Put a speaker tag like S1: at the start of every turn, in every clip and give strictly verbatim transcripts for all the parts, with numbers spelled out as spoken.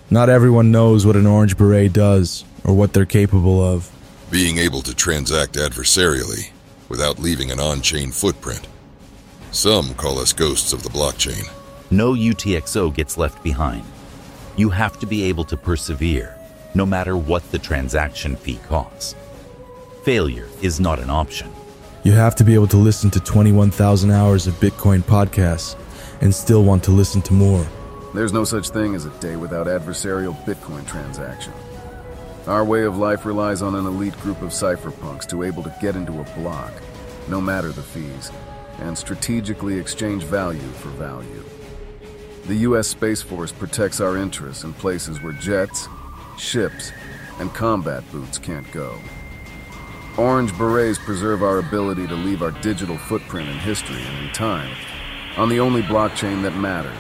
S1: Not everyone knows what an Orange Beret does, or what they're capable of.
S2: Being able to transact adversarially without leaving an on-chain footprint. Some call us ghosts of the blockchain.
S3: No U T X O gets left behind. You have to be able to persevere, no matter what the transaction fee costs. Failure is not an option.
S1: You have to be able to listen to twenty-one thousand hours of Bitcoin podcasts and still want to listen to more.
S4: There's no such thing as a day without adversarial Bitcoin transaction. Our way of life relies on an elite group of cypherpunks to able to get into a block, no matter the fees, and strategically exchange value for value. The U S Space Force protects our interests in places where jets, ships, and combat boots can't go. Orange Berets preserve our ability to leave our digital footprint in history and in time on the only blockchain that matters.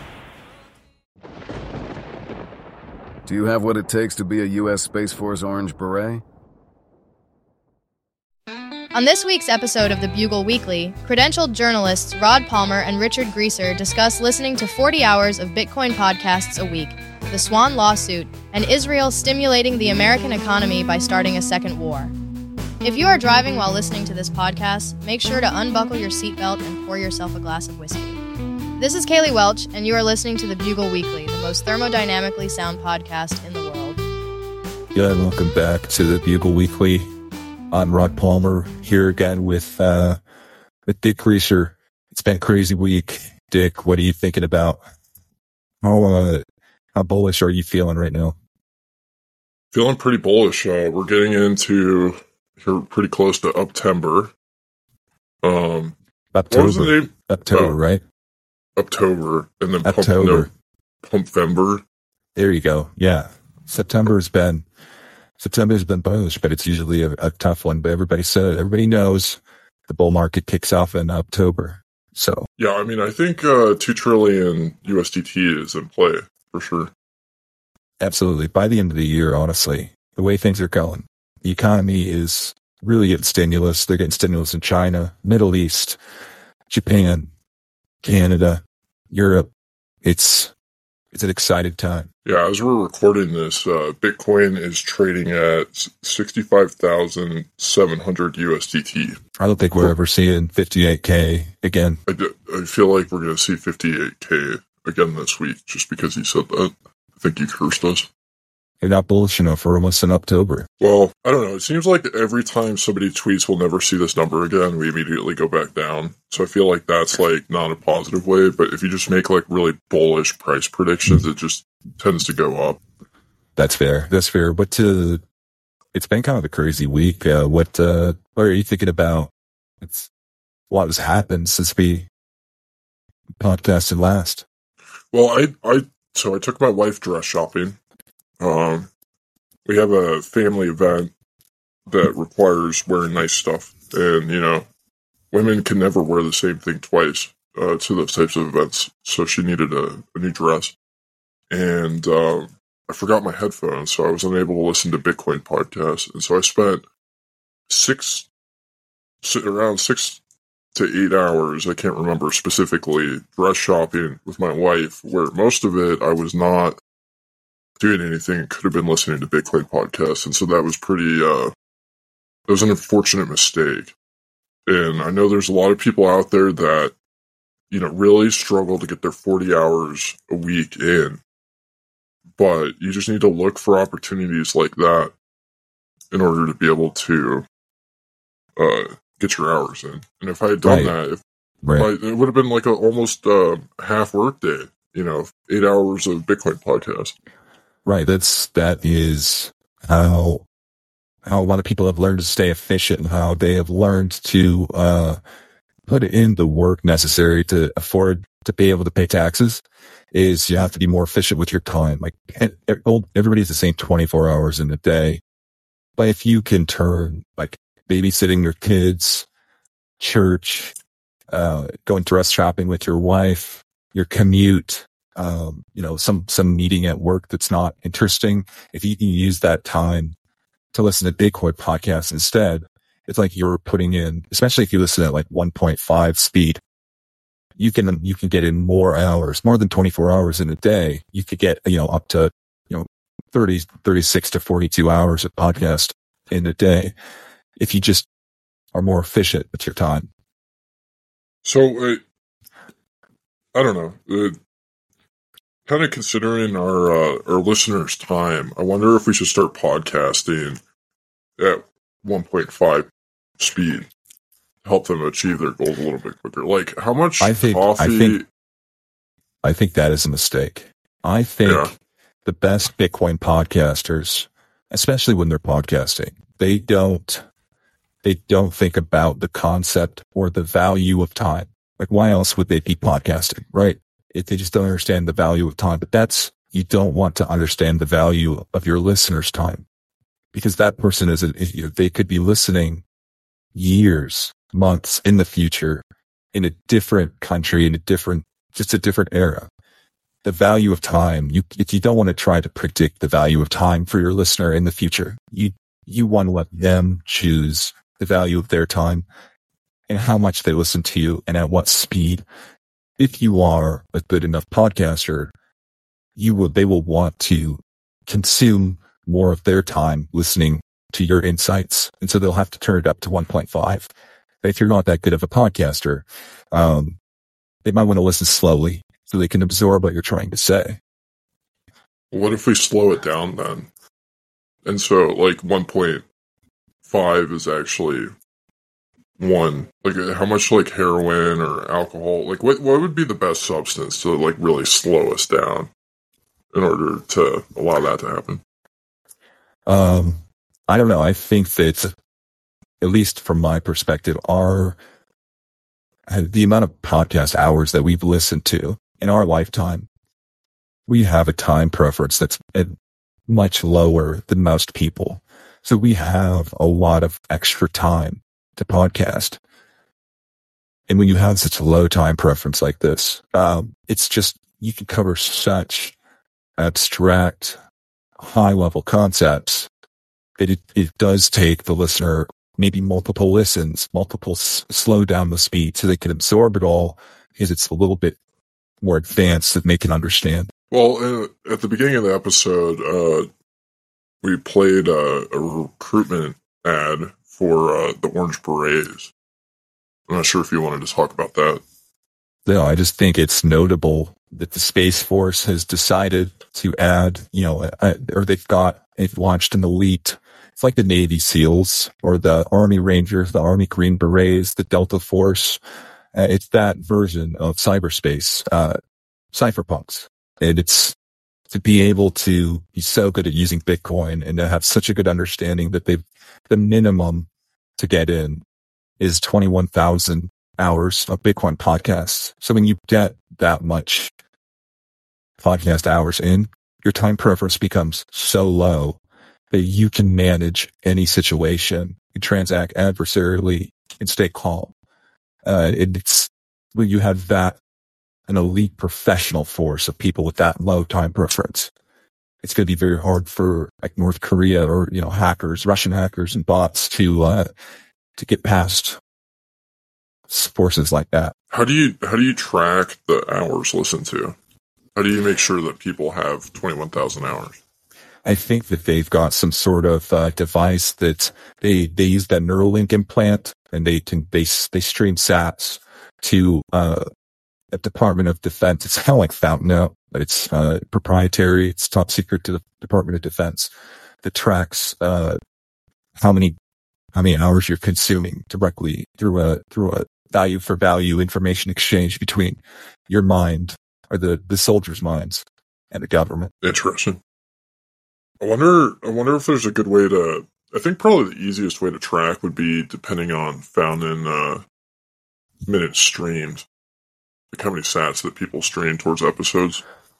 S4: Do you have what it takes to be a U S Space Force Orange Beret?
S5: On this week's episode of the Bugle Weekly, credentialed journalists Rod Palmer and Richard Greaser discuss listening to forty hours of Bitcoin podcasts a week, the Swan lawsuit, and Israel stimulating the American economy by starting a second war. If you are driving while listening to this podcast, make sure to unbuckle your seatbelt and pour yourself a glass of whiskey. This is Kaylee Welch, and you are listening to the Bugle Weekly, the most thermodynamically sound podcast in the world.
S6: Yeah, welcome back to the Bugle Weekly. I'm Rod Palmer, here again with uh, with Dick Greaser. It's been a crazy week. Dick, what are you thinking about? How uh, how bullish are you feeling right now?
S7: Feeling pretty bullish. Uh, we're getting into here pretty close to Uptember. Um,
S6: October,
S7: what was the name?
S6: October,
S7: uh,
S6: right?
S7: October, and then Pump,
S6: October.
S7: no, Pumpvember.
S6: There you go. Yeah, September's been September's been bullish, but it's usually a, a tough one. But everybody said everybody knows the bull market kicks off in October. So
S7: yeah, I mean, I think uh, two trillion U S D T is in play for sure.
S6: Absolutely. By the end of the year, honestly, the way things are going, the economy is really getting stimulus. They're getting stimulus in China, Middle East, Japan, Canada, Europe. It's it's an exciting time.
S7: Yeah, as we're recording this, uh, Bitcoin is trading at sixty-five thousand seven hundred U S D T.
S6: I don't think we're ever seeing fifty-eight K again.
S7: I, do, I feel like we're going to see fifty-eight K again this week, just because he said that. I think he cursed us.
S6: You're not bullish enough for almost in October.
S7: Well, I don't know. It seems like every time somebody tweets we'll never see this number again, we immediately go back down. So I feel like that's like not a positive way. But if you just make like really bullish price predictions, it just tends to go up.
S6: That's fair. That's fair. But to, it's been kind of a crazy week. Uh, what, uh, what are you thinking about? It's what has happened since we podcasted last.
S7: Well, I, I, so I took my wife dress shopping. Um, we have a family event that requires wearing nice stuff, and you know, women can never wear the same thing twice uh, to those types of events. So she needed a, a new dress, and uh, I forgot my headphones, so I was unable to listen to Bitcoin podcasts, and so I spent six, around six to eight hours, I can't remember specifically, dress shopping with my wife, where most of it I was not doing anything. Could have been listening to Bitcoin podcasts, and so that was pretty uh it was an unfortunate mistake. And I know there's a lot of people out there that, you know, really struggle to get their forty hours a week in, but you just need to look for opportunities like that in order to be able to uh get your hours in. And if I had done
S6: Right.
S7: that, if
S6: Right.
S7: I, it would have been like a almost uh, half work day, you know, eight hours of Bitcoin podcast.
S6: Right. That's, that is how, how a lot of people have learned to stay efficient and how they have learned to, uh, put in the work necessary to afford to be able to pay taxes is you have to be more efficient with your time. Like everybody's the same twenty-four hours in a day. But if you can turn like babysitting your kids, church, uh, going dress shopping with your wife, your commute, Um, you know, some, some meeting at work that's not interesting. If you can use that time to listen to Bitcoin podcasts instead, it's like you're putting in, especially if you listen at like one point five speed, you can, you can get in more hours, more than twenty-four hours in a day. You could get, you know, up to thirty, thirty-six to forty-two hours of podcast in a day if you just are more efficient with your time.
S7: So, uh, I don't know. Uh, kind of considering our uh, our listeners' time, I wonder if we should start podcasting at one point five speed to help them achieve their goals a little bit quicker. Like, how much
S6: I think,
S7: coffee...
S6: I think, I think that is a mistake. I think
S7: Yeah.
S6: the best Bitcoin podcasters, especially when they're podcasting, they don't, they don't think about the concept or the value of time. Like, why else would they be podcasting, right? If they just don't understand the value of time. But that's, you don't want to understand the value of your listener's time, because that person is, a, they could be listening years, months in the future, in a different country, in a different, just a different era. The value of time, you, you don't want to try to predict the value of time for your listener in the future. You, you want to let them choose the value of their time and how much they listen to you and at what speed. If you are a good enough podcaster, you will, they will want to consume more of their time listening to your insights. And so they'll have to turn it up to one point five. If you're not that good of a podcaster, um, they might want to listen slowly so they can absorb what you're trying to say.
S7: What if we slow it down then? And so, like, one point five is actually one. Like, how much, like, heroin or alcohol? Like, what what would be the best substance to, like, really slow us down in order to allow that to happen?
S6: Um, I don't know. I think that, at least from my perspective, our the amount of podcast hours that we've listened to in our lifetime, we have a time preference that's much lower than most people. So we have a lot of extra time to podcast. And when you have such a low time preference like this, um, it's just, you can cover such abstract, high level concepts that it, it does take the listener maybe multiple listens, multiple s- slow down the speed so they can absorb it all, because it's a little bit more advanced that they can understand.
S7: Well, uh, at the beginning of the episode, uh, we played uh, a recruitment ad for uh, the Orange Berets. I'm not sure if you wanted to talk about that.
S6: No, I just think it's notable that the Space Force has decided to add, you know, uh, or they've got, they've launched an elite. It's like the Navy SEALs or the Army Rangers, the Army Green Berets, the Delta Force. Uh, it's that version of cyberspace, uh, cypherpunks. And it's to be able to be so good at using Bitcoin and to have such a good understanding that they've, the minimum to get in is twenty-one thousand hours of Bitcoin podcasts. So when you get that much podcast hours in, your time preference becomes so low that you can manage any situation, you transact adversarially and stay calm. Uh, and it's when you have that, an elite professional force of people with that low time preference, it's going to be very hard for like North Korea or, you know, hackers, Russian hackers and bots to, uh, to get past forces like that.
S7: How do you, how do you track the hours listened to? How do you make sure that people have twenty-one thousand hours?
S6: I think that they've got some sort of uh, device that they, they use that Neuralink implant, and they can, they, they stream sats to, uh, a Department of Defense. It's kind of like Fountain, but it's, uh, proprietary. It's top secret to the Department of Defense that tracks, uh, how many, how many hours you're consuming directly through a, through a value for value information exchange between your mind or the, the soldiers' minds and the government.
S7: Interesting. I wonder, I wonder if there's a good way to, I think probably the easiest way to track would be depending on Fountain, uh, minutes streamed. Like how many sats that people stream towards episodes.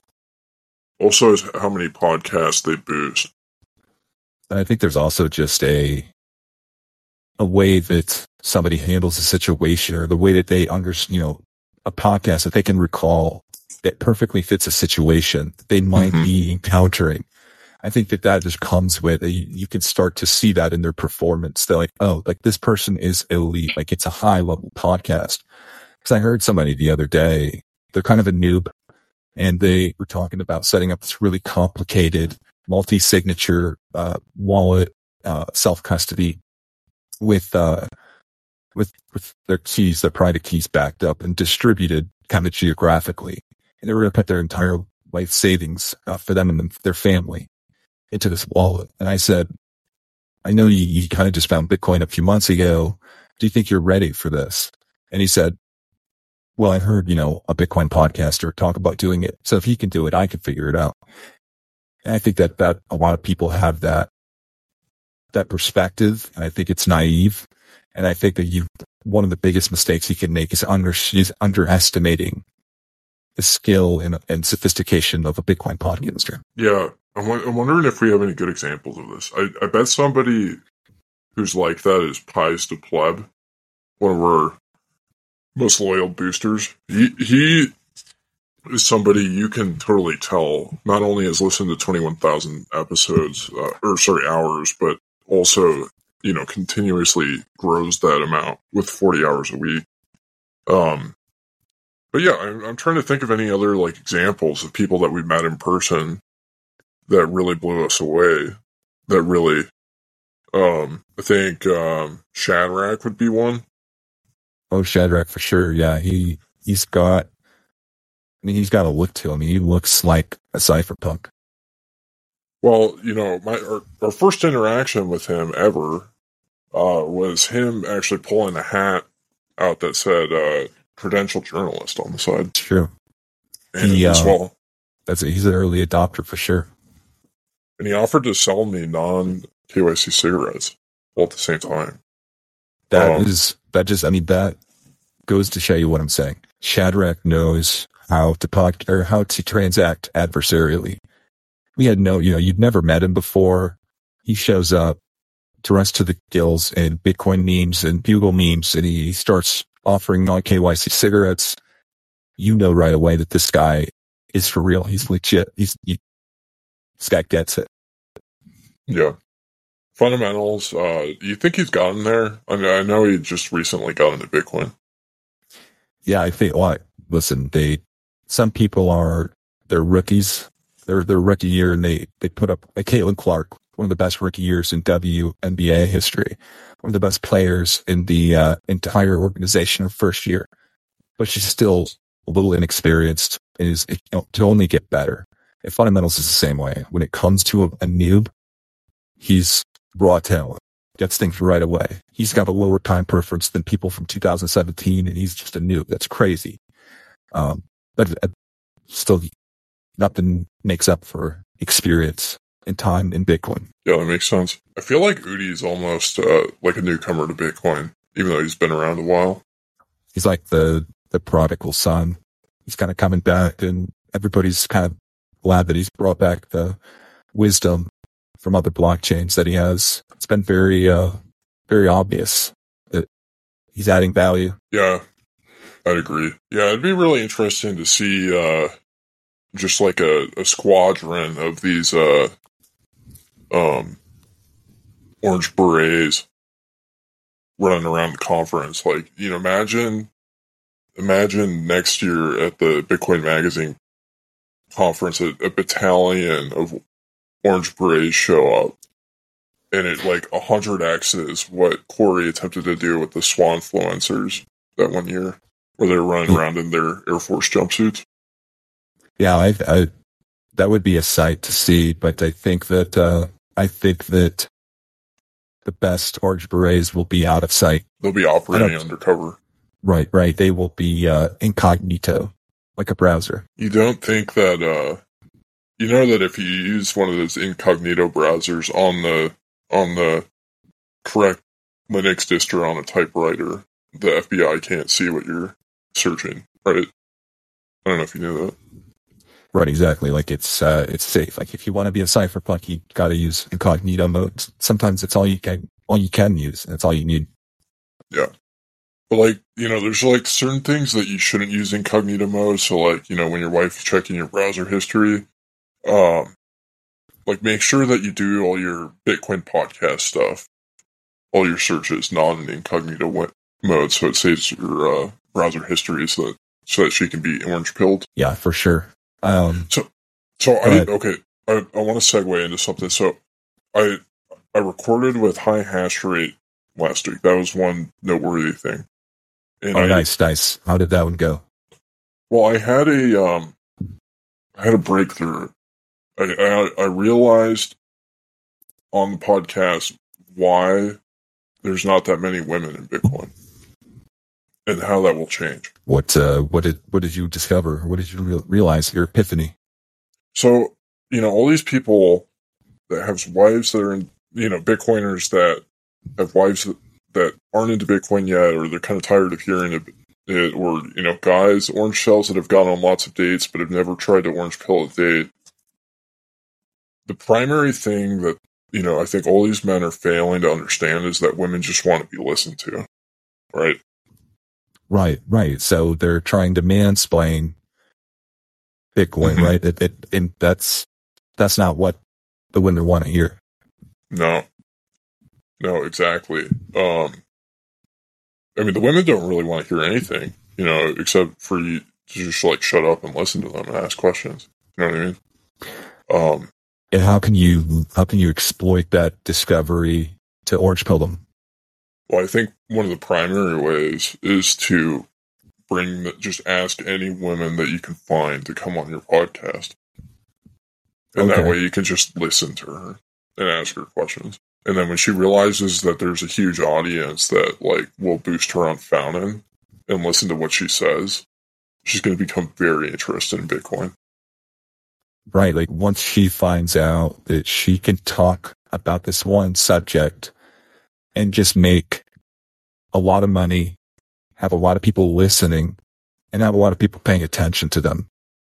S7: Also is how many podcasts they boost.
S6: I think there's also just a, a way that somebody handles a situation, or the way that they understand, you know, a podcast that they can recall that perfectly fits a situation that they might mm-hmm. be encountering. I think that that just comes with, a, you can start to see that in their performance. They're like, oh, like this person is elite. Like it's a high level podcast. Cause I heard somebody the other day, they're kind of a noob, and they were talking about setting up this really complicated multi-signature uh, wallet, uh, self-custody with, uh, with, with their keys, their private keys backed up and distributed kind of geographically. And they were going to put their entire life savings uh, for them and their family into this wallet. And I said, I know you, you kind of just found Bitcoin a few months ago. Do you think you're ready for this? And he said, well, I heard, you know, a Bitcoin podcaster talk about doing it. So if he can do it, I can figure it out. And I think that, that a lot of people have that, that perspective. And I think it's naive. And I think that you, one of the biggest mistakes you can make is under, is underestimating the skill and, and sophistication of a Bitcoin podcaster.
S7: Yeah. I'm, I'm wondering if we have any good examples of this. I, I bet somebody who's like that is Pies to Pleb, one of our most loyal boosters. He, he is somebody you can totally tell not only has listened to twenty-one thousand episodes, uh, or sorry, hours, but also, you know, continuously grows that amount with forty hours a week. Um, but yeah, I'm, I'm trying to think of any other like examples of people that we've met in person that really blew us away. That really, um, I think um, Shadrach would be one.
S6: Oh, Shadrach for sure. Yeah, he he's got. I mean, he's got a look to him. He looks like a cypherpunk.
S7: Well, you know, my our, our first interaction with him ever uh, was him actually pulling a hat out that said uh, "credential journalist" on the side.
S6: It's true.
S7: And
S6: he,
S7: as
S6: uh,
S7: well,
S6: that's a, he's an early adopter for sure.
S7: And he offered to sell me non-K Y C cigarettes all at the same time.
S6: That
S7: um,
S6: is that just I mean that goes to show you what I'm saying. Shadrach knows how to pod, or how to transact adversarially. We had no, you know, you'd never met him before. He shows up to us to the gills in Bitcoin memes and Bugle memes, and he starts offering non-K Y C cigarettes. You know right away that this guy is for real. He's legit. He's he, this guy gets it.
S7: Yeah. Fundamentals. Uh, you think he's gotten there? I mean, I know he just recently got into Bitcoin.
S6: Yeah, I think. Well, listen, they some people are they're rookies. They're their rookie year, and they they put up like Caitlin Clark, one of the best rookie years in W N B A history, one of the best players in the uh, entire organization her first year, but she's still a little inexperienced. And is you know, to only get better. And fundamentals is the same way. When it comes to a, a noob, he's raw talent, gets things right away. He's got a lower time preference than people from two thousand seventeen, and he's just a noob. That's crazy. Um, but uh, still, nothing makes up for experience and time in Bitcoin.
S7: Yeah, that makes sense. I feel like Udi is almost uh, like a newcomer to Bitcoin, even though he's been around a while.
S6: He's like the, the prodigal son. He's kind of coming back, and everybody's kind of glad that he's brought back the wisdom from other blockchains that he has. It's been very, uh, very obvious that he's adding value.
S7: Yeah, I'd agree. Yeah, it'd be really interesting to see uh, just like a, a squadron of these uh, um, orange berets running around the conference. Like, you know, imagine, imagine next year at the Bitcoin Magazine conference, a, a battalion of orange berets show up, and it like a hundred X's what Corey attempted to do with the Swanfluencers that one year, where they were running around in their Air Force jumpsuits.
S6: Yeah, I, I, that would be a sight to see, but I think that, uh, I think that the best orange berets will be out of sight.
S7: They'll be operating undercover.
S6: Right, right. They will be, uh, incognito, like a browser.
S7: You don't think that, uh, you know that if you use one of those incognito browsers on the, on the correct Linux distro on a typewriter, the F B I can't see what you're searching, right? I don't know if you knew that.
S6: Right, exactly. Like it's uh, it's safe. Like if you want to be a cypherpunk, you got to use incognito mode. Sometimes it's all you can, all you can use, and it's all you need.
S7: Yeah, but like you know, there's like certain things that you shouldn't use incognito mode. So like you know, when your wife's checking your browser history, um, like make sure that you do all your Bitcoin podcast stuff, all your searches not in incognito mode, so it saves your uh, browser history, so that so that she can be orange pilled.
S6: Yeah, for sure. Um,
S7: so, so I okay. I, I want to segue into something. So I I recorded with high hash rate last week. That was one noteworthy thing. And
S6: oh,
S7: I,
S6: nice, nice. How did that one go?
S7: Well, I had a um, I had a breakthrough. I, I I realized on the podcast why there's not that many women in Bitcoin, and how that will change.
S6: What uh, what did what did you discover? What did you re- realize? Your epiphany.
S7: So, you know, all these people that have wives that are in, you know, Bitcoiners that have wives that, that aren't into Bitcoin yet, or they're kind of tired of hearing it, it, or, you know, guys, orange shells that have gone on lots of dates but have never tried to orange pill a date. The primary thing that, you know, I think all these men are failing to understand is that women just want to be listened to, right?
S6: Right, right. So they're trying to mansplain Bitcoin,
S7: Mhm.
S6: right? It, it, and that's that's not what the women want to hear.
S7: No. No, exactly. Um, I mean, the women don't really want to hear anything, you know, except for you to just, like, shut up and listen to them and ask questions. You know what I mean? Um,
S6: And how can you how can you exploit that discovery to orange pill them?
S7: well, I think one of the primary ways is to bring, the, just ask any women that you can find to come on your podcast. And that
S6: Okay.
S7: way you can just listen to her and ask her questions. And then when she realizes that there's a huge audience that, like, will boost her on Fountain and listen to what she says, she's going to become very interested in Bitcoin.
S6: Right, like once she finds out that she can talk about this one subject and just make a lot of money, have a lot of people listening, and have a lot of people paying attention to them,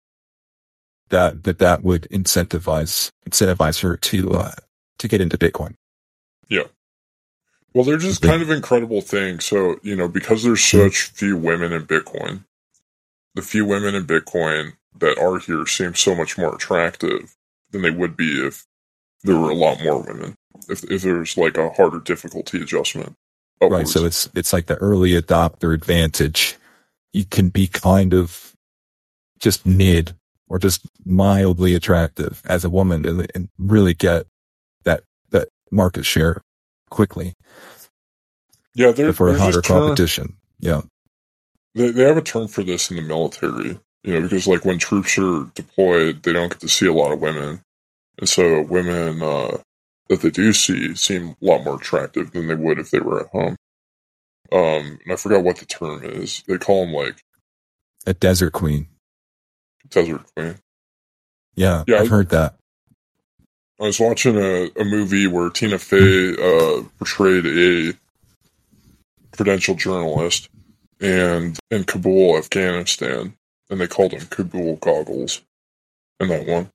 S6: that that, that would incentivize incentivize her to uh, to get into Bitcoin.
S7: Yeah. Well, they're just kind of incredible things. So, you know, because there's such few women in Bitcoin, the few women in Bitcoin that are here seem so much more attractive than they would be if there were a lot more women. If if there's like a harder difficulty adjustment.
S6: Right,
S7: upwards.
S6: so it's it's like the early adopter advantage. You can be kind of just mid or just mildly attractive as a woman and, and really get that that market share quickly
S7: yeah, there,
S6: for a
S7: there's
S6: hotter
S7: this term-
S6: competition. Yeah.
S7: They, they have a term for this in the military, you know, because like when troops are deployed, they don't get to see a lot of women. And so women uh, that they do see seem a lot more attractive than they would if they were at home. Um, and I forgot what the term is. They call them like
S6: A desert queen.
S7: desert queen.
S6: Yeah,
S7: Yeah,
S6: I've
S7: I-
S6: heard that.
S7: I was watching a, a movie where Tina Fey uh, portrayed a credentialed journalist and in Kabul, Afghanistan, and they called him Kabul Goggles in that one.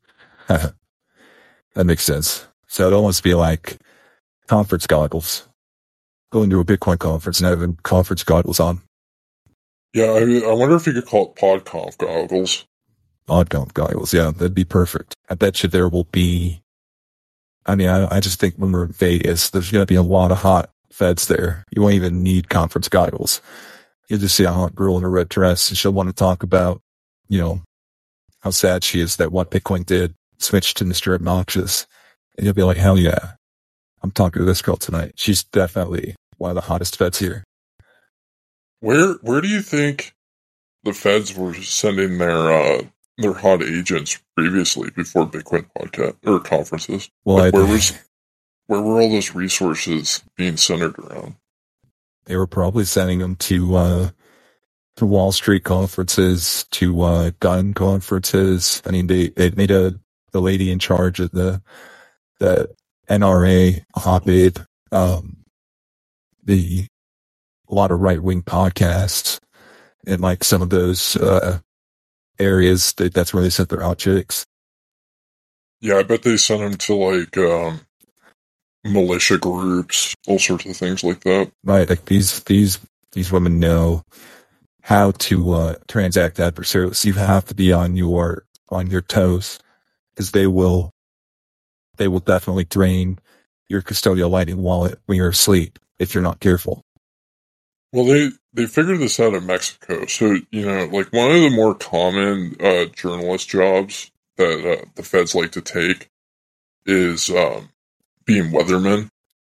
S6: That makes sense. So it'd almost be like conference goggles. Going to a Bitcoin conference and having conference goggles on.
S7: Yeah, I, I wonder if you could call it PodConf Goggles.
S6: Oddcom goggles, yeah, that'd be perfect. I bet you there will be. I mean, I, I just think when we're in Vegas, there's going to be a lot of hot feds there. You won't even need conference goggles. You'll just see a hot girl in a red dress, and she'll want to talk about, you know, how sad she is that what Bitcoin did switched to Mister Obnoxious. And you'll be like, hell yeah, I'm talking to this girl tonight. She's definitely one of the hottest feds here.
S7: Where where do you think the feds were sending their uh, their hot agents previously before Bitcoin podcast or conferences?
S6: Well,
S7: Like,
S6: I,
S7: where was where were all those resources being centered around?
S6: they were probably sending them to uh, to Wall Street conferences, to uh, gun conferences. I mean, they they made a the lady in charge of the the N R A hot babe. Um, the a lot of right wing podcasts and like some of those uh, areas. That, that's where they sent their hot chicks.
S7: Yeah, I bet they sent them to like um, militia groups, all sorts of things like that.
S6: Right, like these these these women know how to uh, transact adversarially. So you have to be on your on your toes, because they will they will definitely drain your custodial lightning wallet when you're asleep if you're not careful.
S7: Well, they they figured this out in Mexico. So, you know, like one of the more common uh, journalist jobs that uh, the feds like to take is um, being weathermen.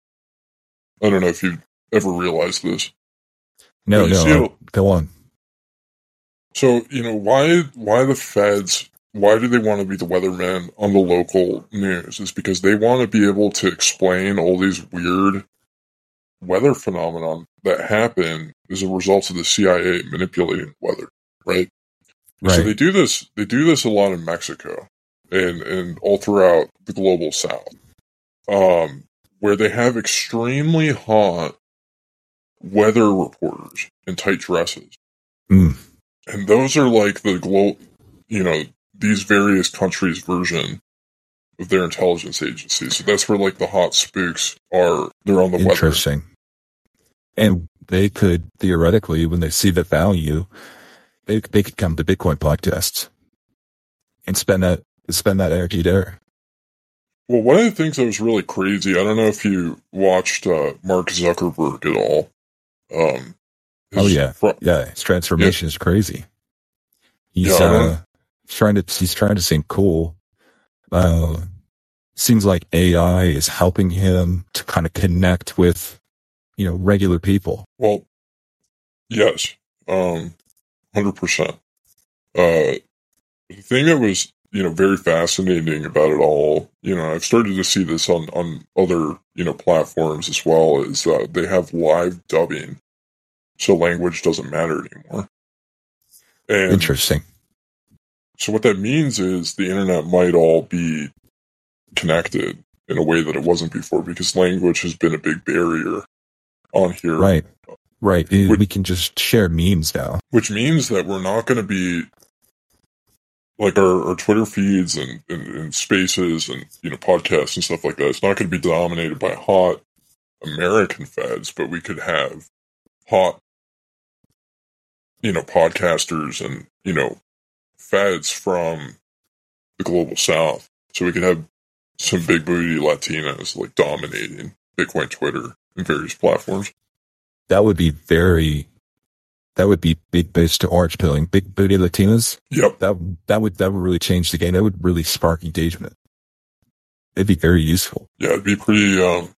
S7: I don't know if you've ever realized this.
S6: No,
S7: you
S6: no,
S7: see
S6: uh,
S7: it-
S6: go on.
S7: So, you know, why why the feds, why do they want to be the weathermen on the local news? Is because they want to be able to explain all these weird weather phenomenon that happen as a result of the C I A manipulating weather, right?
S6: Right.
S7: So they do this they do this a lot in Mexico and, and all throughout the global south. Um, where they have extremely hot weather reporters in tight dresses.
S6: Mm.
S7: And those are like the glo- you know, these various countries' version of their intelligence agencies. So that's where like the hot spooks are. They're on the weather.
S6: Interesting. And they could theoretically, when they see the value, they they could come to Bitcoin podcasts and spend that spend that energy there.
S7: Well, one of the things that was really crazy, I don't know if you watched uh, Mark Zuckerberg at all. Um, his
S6: Oh yeah,
S7: fr-
S6: yeah. His transformation is crazy. He's
S7: Yeah, I don't-
S6: uh, trying to he's trying to seem cool. Uh, seems like A I is helping him to kind of connect with, you know, regular people.
S7: Well, yes, um, one hundred percent. Uh, the thing that was, you know, very fascinating about it all, you know, I've started to see this on, on other, you know, platforms as well, is uh, they have live dubbing, so language doesn't matter anymore. And
S6: Interesting.
S7: so what that means is the internet might all be connected in a way that it wasn't before, because language has been a big barrier on here.
S6: Right. Right. We
S7: Would-
S6: we can just share memes now.
S7: Which means that we're not going to be like our, our Twitter feeds and, and, and spaces and, you know, podcasts and stuff like that. It's not going to be dominated by hot American feds, but we could have hot, you know, podcasters and, you know, feds from the global south. So we could have some big booty Latinas like dominating Bitcoin Twitter and various platforms.
S6: That would be very. That would be big base to orange pilling. Big booty Latinas.
S7: Yep.
S6: That that would that would really change the game. That would really spark engagement. It'd be very useful.
S7: Yeah, it'd be pretty, um,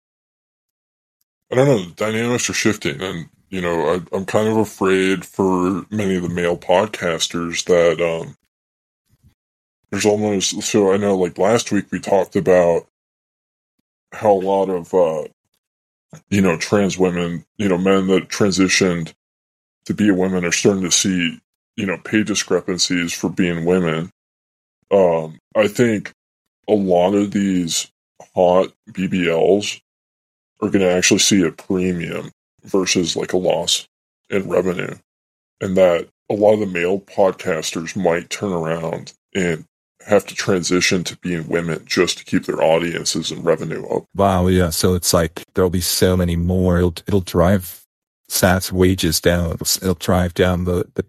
S7: I don't know, the dynamics are shifting, and, you know, I, I'm kind of afraid for many of the male podcasters that, um, there's almost, so I know, like, last week we talked about how a lot of, uh, you know, trans women, you know, men that transitioned to be women are starting to see, you know, pay discrepancies for being women. Um, I think a lot of these hot B B Ls are going to actually see a premium versus like a loss in revenue. And that a lot of the male podcasters might turn around and have to transition to being women just to keep their audiences and revenue up.
S6: Wow. Yeah. So it's like there'll be so many more. It'll it'll drive S A T's wages down. It'll, it'll drive down the, the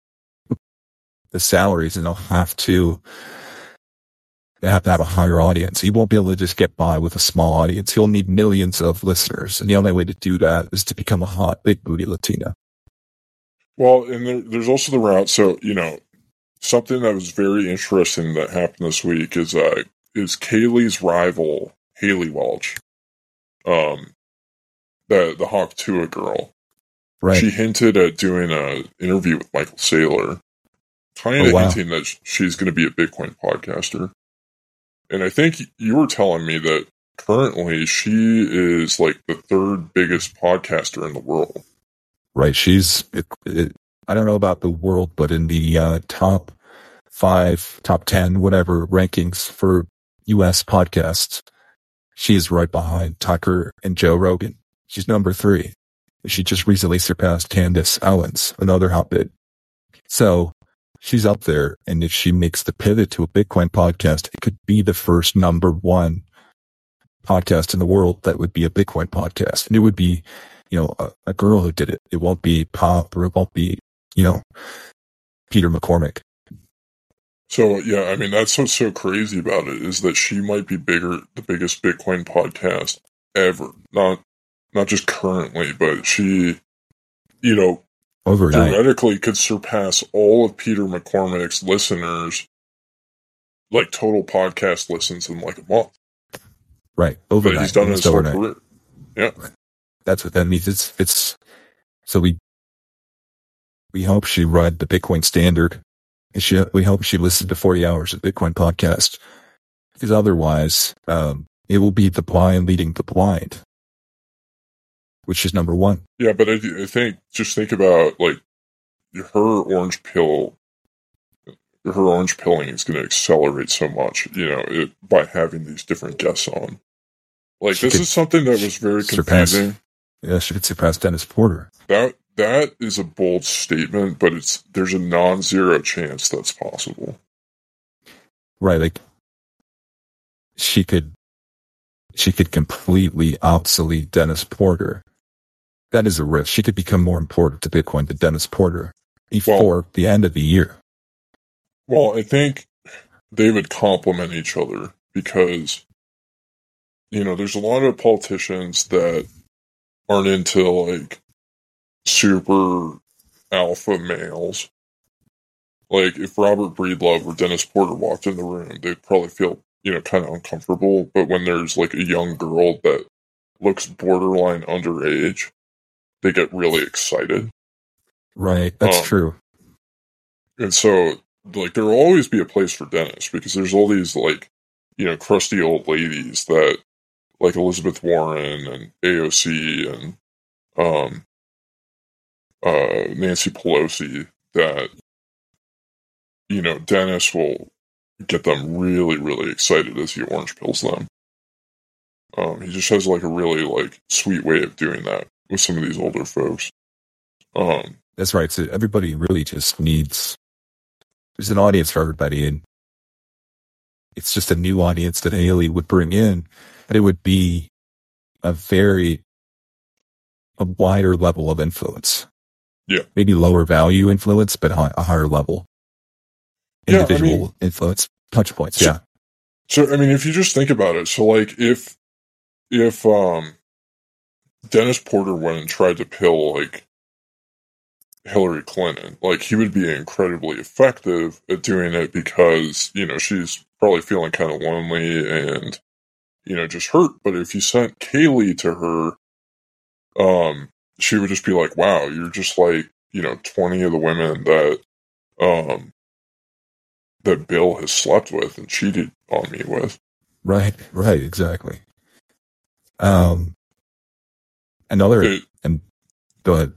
S6: the salaries, and they'll have to. They have to have a higher audience. He won't be able to just get by with a small audience. He'll need millions of listeners. And the only way to do that is to become a hot, big booty Latina.
S7: Well, and there, there's also the route. So, you know, something that was very interesting that happened this week is uh, is Kaylee's rival, Haley Welch, um, the, the Hawk Tuah girl.
S6: Right.
S7: She hinted at doing an interview with Michael Saylor, kind of
S6: Oh, wow.
S7: hinting that sh- she's going to be a Bitcoin podcaster. And I think you were telling me that currently she is like the third biggest podcaster in the world.
S6: Right. She's, it, it, I don't know about the world, but in the uh, top five, top ten, whatever rankings for U S podcasts, she's right behind Tucker and Joe Rogan. She's number three. She just recently surpassed Candace Owens, another hot bit. So she's up there. And if she makes the pivot to a Bitcoin podcast, it could be the first number one podcast in the world that would be a Bitcoin podcast. And it would be, you know, a, a girl who did it. It won't be Pop, or it won't be, you know, Peter McCormick.
S7: So, yeah, I mean, that's what's so crazy about it, is that she might be bigger, the biggest Bitcoin podcast ever. Not, not just currently, but she, you know,
S6: Overnight.
S7: theoretically could surpass all of Peter McCormick's listeners like total podcast listens in like a month.
S6: Right. Overnight.
S7: But he's done his whole career. Yeah.
S6: That's what that means. It's, it's, so we, we hope she read the Bitcoin Standard. And she, we hope she listened to forty hours of Bitcoin podcast. Because otherwise, um, it will be the blind leading the blind. Which is number one.
S7: Yeah, but I, I think, just think about, like, her orange pill, her orange pilling is going to accelerate so much, you know, it, by having these different guests on. Like,
S6: She
S7: this
S6: could
S7: is something that was very
S6: surpass-
S7: confusing.
S6: Yeah, she could surpass Dennis Porter.
S7: That that is a bold statement, but it's there's a non-zero chance that's possible.
S6: Right, like, she could, she could completely obsolete Dennis Porter. That is a risk. She could become more important to Bitcoin than Dennis Porter before
S7: Well-
S6: the end of the year.
S7: Well, I think they would complement each other because, you know, there's a lot of politicians that aren't into, like, super alpha males. Like, if Robert Breedlove or Dennis Porter walked in the room, they'd probably feel, you know, kind of uncomfortable. But when there's, like, a young girl that looks borderline underage, they get really excited.
S6: Right, that's
S7: Um,
S6: true.
S7: And so, like, there will always be a place for Dennis because there's all these, like, you know, crusty old ladies that, like Elizabeth Warren and A O C and um, uh, Nancy Pelosi, that, you know, Dennis will get them really, really excited as he orange pills them. Um, he just has, like, a really, like, sweet way of doing that with some of these older folks. Um,
S6: That's right. So everybody really just needs, there's an audience for everybody, and it's just a new audience that Haley would bring in, and it would be a very, a wider level of influence.
S7: Yeah.
S6: Maybe lower value influence, but hi- a higher level.
S7: Yeah, I
S6: Individual
S7: mean-
S6: influence, touch points,
S7: So-
S6: yeah.
S7: So, I mean, if you just think about it, so, like, if, if, um, Dennis Porter went and tried to pill, like, Hillary Clinton, like, he would be incredibly effective at doing it because, you know, she's probably feeling kind of lonely and, you know, just hurt. But if you sent Kaylee to her, um, she would just be like, wow, you're just like, you know, twenty of the women that, um, that Bill has slept with and cheated on me with.
S6: Right, right, exactly. Um, another,
S7: It-
S6: and go ahead.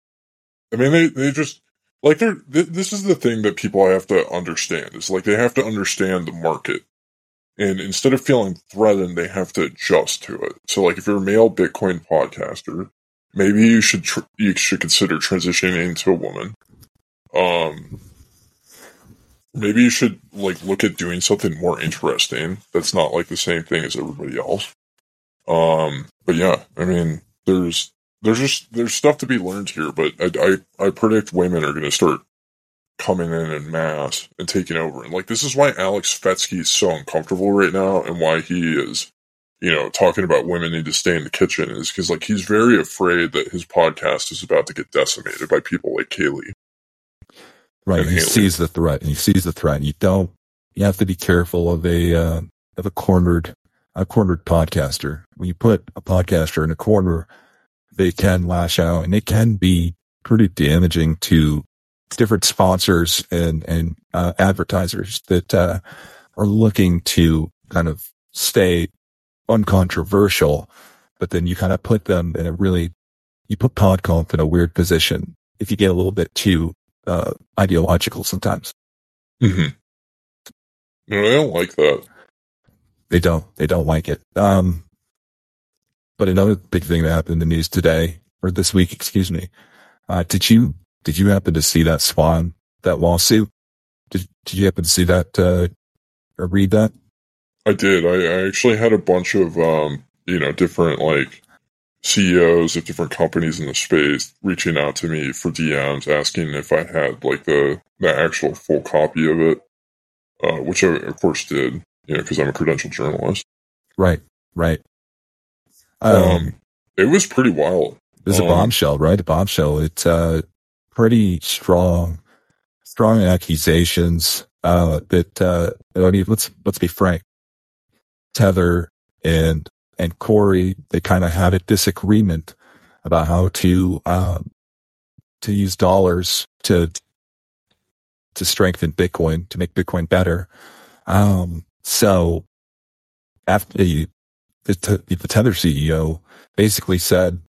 S7: I mean, they, they just, like, they're, th- this is the thing that people have to understand, is, like, they have to understand the market. And instead of feeling threatened, they have to adjust to it. So, like, if you're a male Bitcoin podcaster, maybe you should, tr- you should consider transitioning into a woman. Um, maybe you should, like, look at doing something more interesting that's not, like, the same thing as everybody else. Um, but yeah, I mean, there's, There's just there's stuff to be learned here, but I, I, I predict women are going to start coming in en masse and taking over. And, like, this is why Alex Fetsky is so uncomfortable right now, and why he is, you know, talking about women need to stay in the kitchen, is because, like, he's very afraid that his podcast is about to get decimated by people like Kaylee.
S6: Right,
S7: and
S6: he
S7: Haley.
S6: sees the threat, and he sees the threat. You don't, you have to be careful of a, uh, of a cornered, a cornered podcaster. When you put a podcaster in a corner, they can lash out, and it can be pretty damaging to different sponsors and, and, uh, advertisers that, uh, are looking to kind of stay uncontroversial, but then you kind of put them in a really, you put PodConf in a weird position if you get a little bit too, uh, ideological sometimes.
S7: Mm-hmm. No, I don't like that.
S6: They don't, they don't like it. Um, But another big thing that happened in the news today, or this week, excuse me, uh, did you, did you happen to see that Swan, that lawsuit? Did, did you happen to see that, uh, or read that?
S7: I did. I, I actually had a bunch of, um, you know, different, like, C E Os of different companies in the space reaching out to me for D Ms, asking if I had, like, the, the actual full copy of it, uh, which I, of course, did, you know, because I'm a credentialed journalist.
S6: Right, right. Um,
S7: Um, it was pretty wild.
S6: it was a
S7: um,
S6: bombshell, right? A bombshell. It's, uh, pretty strong, strong accusations. uh, that, uh, I mean, let's, let's be frank. Tether and, and Corey, they kind of had a disagreement about how to, um, to use dollars to, to strengthen Bitcoin, to make Bitcoin better. Um, so after the, the, the Tether C E O basically said,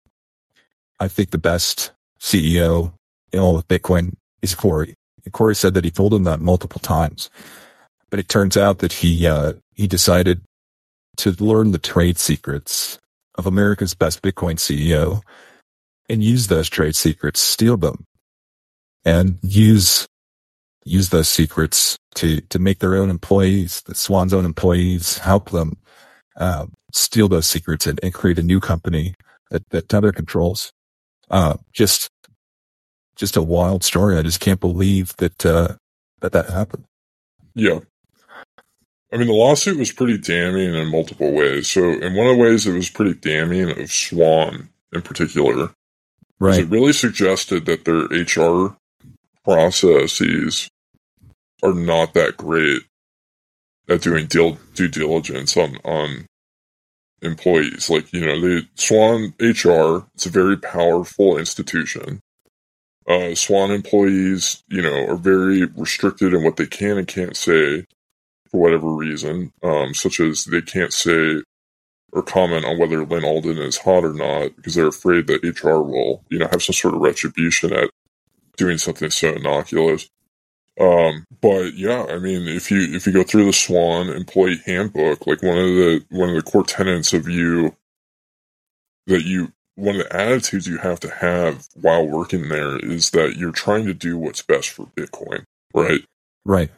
S6: I think the best C E O in all of Bitcoin is Corey. And Corey said that he told him that multiple times, but it turns out that he, uh, he decided to learn the trade secrets of America's best Bitcoin C E O and use those trade secrets, steal them, and use, use those secrets to, to make their own employees, the Swan's own employees, help them, uh, steal those secrets and, and create a new company that, that Tether controls. Uh, just, just a wild story. I just can't believe that, uh, that that happened.
S7: Yeah. I mean, the lawsuit was pretty damning in multiple ways. So in one of the ways it was pretty damning of Swan in particular.
S6: Right.
S7: It really suggested that their H R processes are not that great at doing deal, due diligence on, on employees. Like, you know, the Swan H R, it's a very powerful institution. Uh, Swan employees, you know, are very restricted in what they can and can't say for whatever reason, um, such as they can't say or comment on whether Lynn Alden is hot or not because they're afraid that H R will, you know, have some sort of retribution at doing something so innocuous. Um, but yeah, I mean, if you, if you go through the Swan employee handbook, like one of the, one of the core tenets of you that you, one of the attitudes you have to have while working there is that you're trying to do what's best for Bitcoin, right?
S6: Right.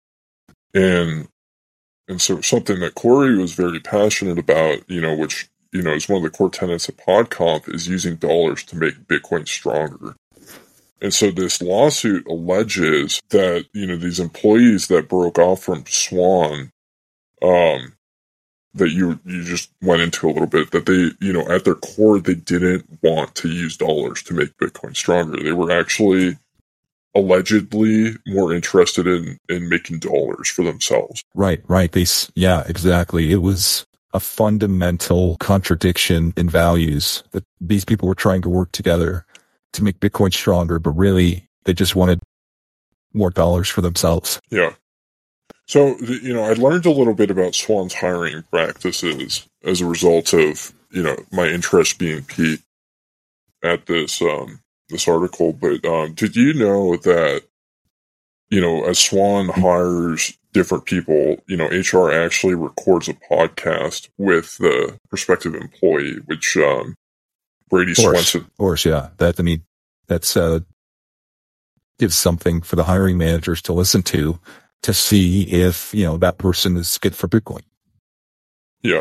S7: And, and so something that Corey was very passionate about, you know, which, you know, is one of the core tenets of PodConf is using dollars to make Bitcoin stronger. And so this lawsuit alleges that, you know, these employees that broke off from Swan, um, that you you just went into a little bit, that they, you know, at their core, they didn't want to use dollars to make Bitcoin stronger. They were actually allegedly more interested in, in making dollars for themselves.
S6: Right, right. They, yeah, exactly. It was a fundamental contradiction in values that these people were trying to work together to make Bitcoin stronger, but really they just wanted more dollars for themselves.
S7: Yeah. So, you know, I learned a little bit about Swan's hiring practices as a result of, you know, my interest being piqued at this, um, this article. But, um, did you know that, you know, as Swan hires different people, you know, H R actually records a podcast with the prospective employee, which, um, Brady
S6: of course,
S7: Swenson.
S6: Of course, yeah. That, I mean, that's, uh, gives something for the hiring managers to listen to, to see if, you know, that person is good for Bitcoin.
S7: Yeah.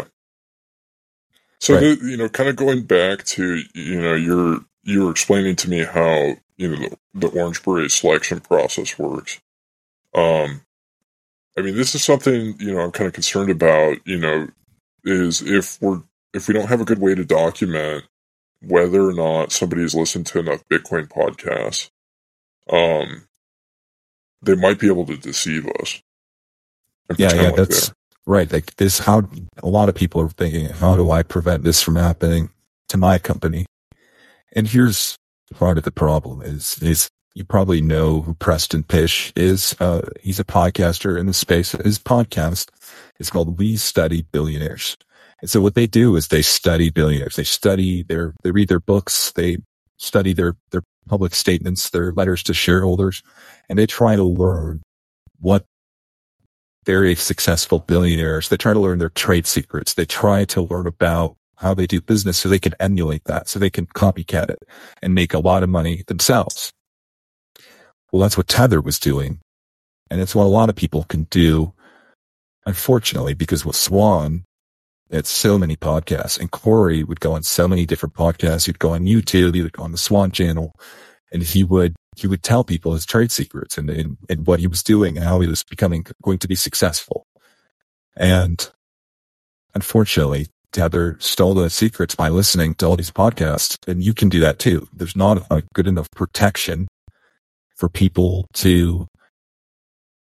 S7: So,
S6: right.
S7: the, you know, kind of going back to, you know, you're, you were explaining to me how, you know, the, the Orange Beret selection process works. Um, I mean, this is something, you know, I'm kind of concerned about, you know, is if we're, if we don't have a good way to document whether or not somebody has listened to enough Bitcoin podcasts, um, they might be able to deceive us.
S6: Yeah, yeah, like that's right. Like this, how a lot of people are thinking, how do I prevent this from happening to my company? And here's part of the problem is, is you probably know who Preston Pysh is. Uh, he's a podcaster in the space. His podcast is called We Study Billionaires. And so what they do is they study billionaires. They study their, they read their books. They study their, their public statements, their letters to shareholders, and they try to learn what very successful billionaires, they try to learn their trade secrets. They try to learn about how they do business so they can emulate that, so they can copycat it and make a lot of money themselves. Well, that's what Tether was doing. And it's what a lot of people can do, unfortunately, because with Swan, it's so many podcasts, and Corey would go on so many different podcasts. He'd go on YouTube, he would go on the Swan channel, and he would, he would tell people his trade secrets and, and, and what he was doing and how he was becoming, going to be successful. And unfortunately, Tether stole the secrets by listening to all these podcasts, and you can do that too. There's not a good enough protection for people to,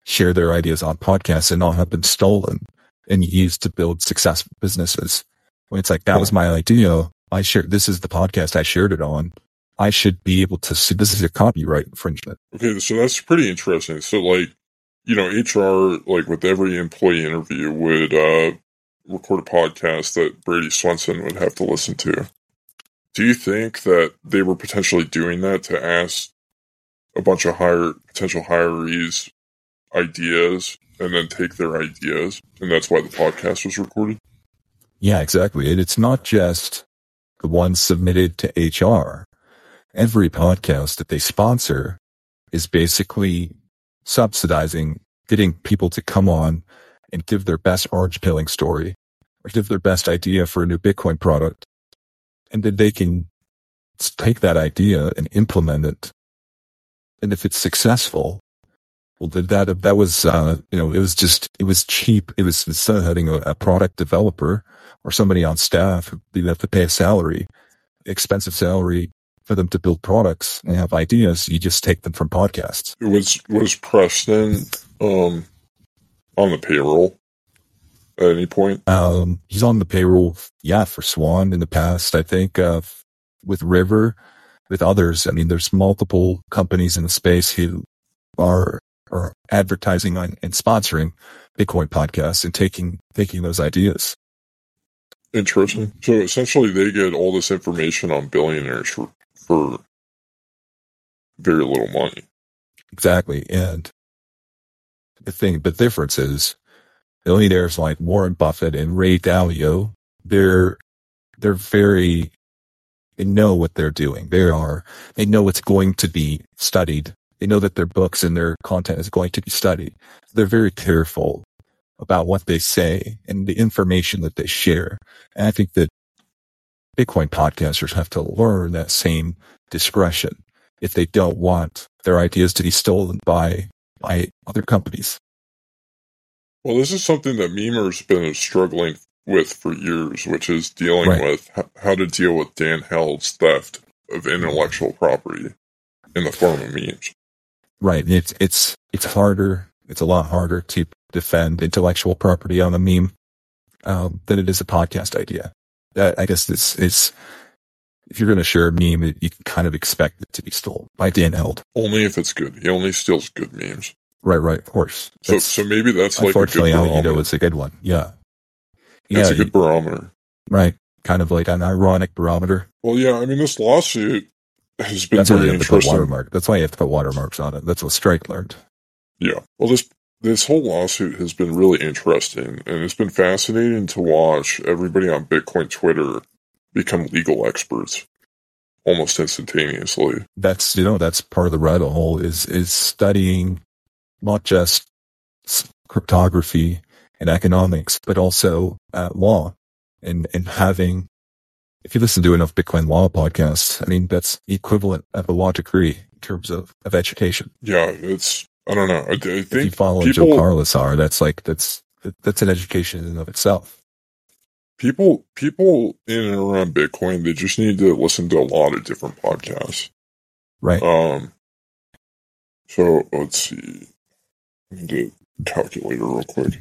S6: share their ideas on podcasts and not have them stolen and used to build successful businesses. When it's like, that was my idea. I shared, this is the podcast I shared it on. I should be able to see, this is a copyright infringement.
S7: Okay, so that's pretty interesting. So, like, you know, H R, like with every employee interview, would uh, record a podcast that Brady Swenson would have to listen to. Do you think that they were potentially doing that to ask a bunch of hire, potential hirees ideas and then take their ideas, and that's why the podcast was recorded?
S6: Yeah, exactly. And it's not just the ones submitted to H R. Every podcast that they sponsor is basically subsidizing getting people to come on and give their best orange pilling story or give their best idea for a new Bitcoin product. And then they can take that idea and implement it. And if it's successful, well, then that, that was, uh, you know, it was just, it was cheap. It was instead of having a, a product developer or somebody on staff, you have to pay a salary, expensive salary for them to build products and have ideas. You just take them from podcasts.
S7: Was, was Preston, um, on the payroll at any point?
S6: Um, he's on the payroll, yeah, for Swan in the past, I think, uh, with River, with others. I mean, there's multiple companies in the space who are, are advertising on and sponsoring Bitcoin podcasts and taking, taking those ideas.
S7: Interesting. So essentially they get all this information on billionaires for, for very little money.
S6: Exactly. And the thing, the difference is billionaires like Warren Buffett and Ray Dalio, they're, they're very, they know what they're doing. They are, they know it's going to be studied. They know that their books and their content is going to be studied. They're very careful about what they say and the information that they share. And I think that Bitcoin podcasters have to learn that same discretion if they don't want their ideas to be stolen by, by other companies.
S7: Well, this is something that memers have been struggling with for years, which is dealing
S6: Right.
S7: with h- how to deal with Dan Held's theft of intellectual property in the form of memes.
S6: Right. It's, it's, it's harder. It's a lot harder to defend intellectual property on a meme, um, than it is a podcast idea. Uh, I guess this is, if you're going to share a meme, it, you can kind of expect it to be stolen by Dan Held.
S7: Only if it's good. He only steals good memes.
S6: Right, right, of course.
S7: So,
S6: That's,
S7: so maybe that's like a good
S6: unfortunately, I
S7: barometer.
S6: know it's a good one. Yeah.
S7: It's
S6: Yeah,
S7: a good barometer.
S6: right. Kind of like an ironic barometer.
S7: Well, yeah, I mean, this lawsuit has been
S6: That's why you
S7: very
S6: have to put
S7: interesting.
S6: watermark. That's why you have to put watermarks on it. That's what Strike learned.
S7: Yeah. Well, this this whole lawsuit has been really interesting, and it's been fascinating to watch everybody on Bitcoin Twitter become legal experts almost instantaneously.
S6: That's, you know, that's part of the rabbit hole is, is studying not just s- cryptography and economics, but also uh, law and, and having, if you listen to enough Bitcoin law podcasts, I mean, that's the equivalent of a law degree in terms of, of education.
S7: Yeah, it's, I don't know. I, I think
S6: If you follow
S7: people,
S6: Joe Carlosar, that's like, that's, that's an education in and of itself.
S7: people, people in and around Bitcoin, they just need to listen to a lot of different podcasts.
S6: Right.
S7: Um, so let's see. I need to calculate it real quick.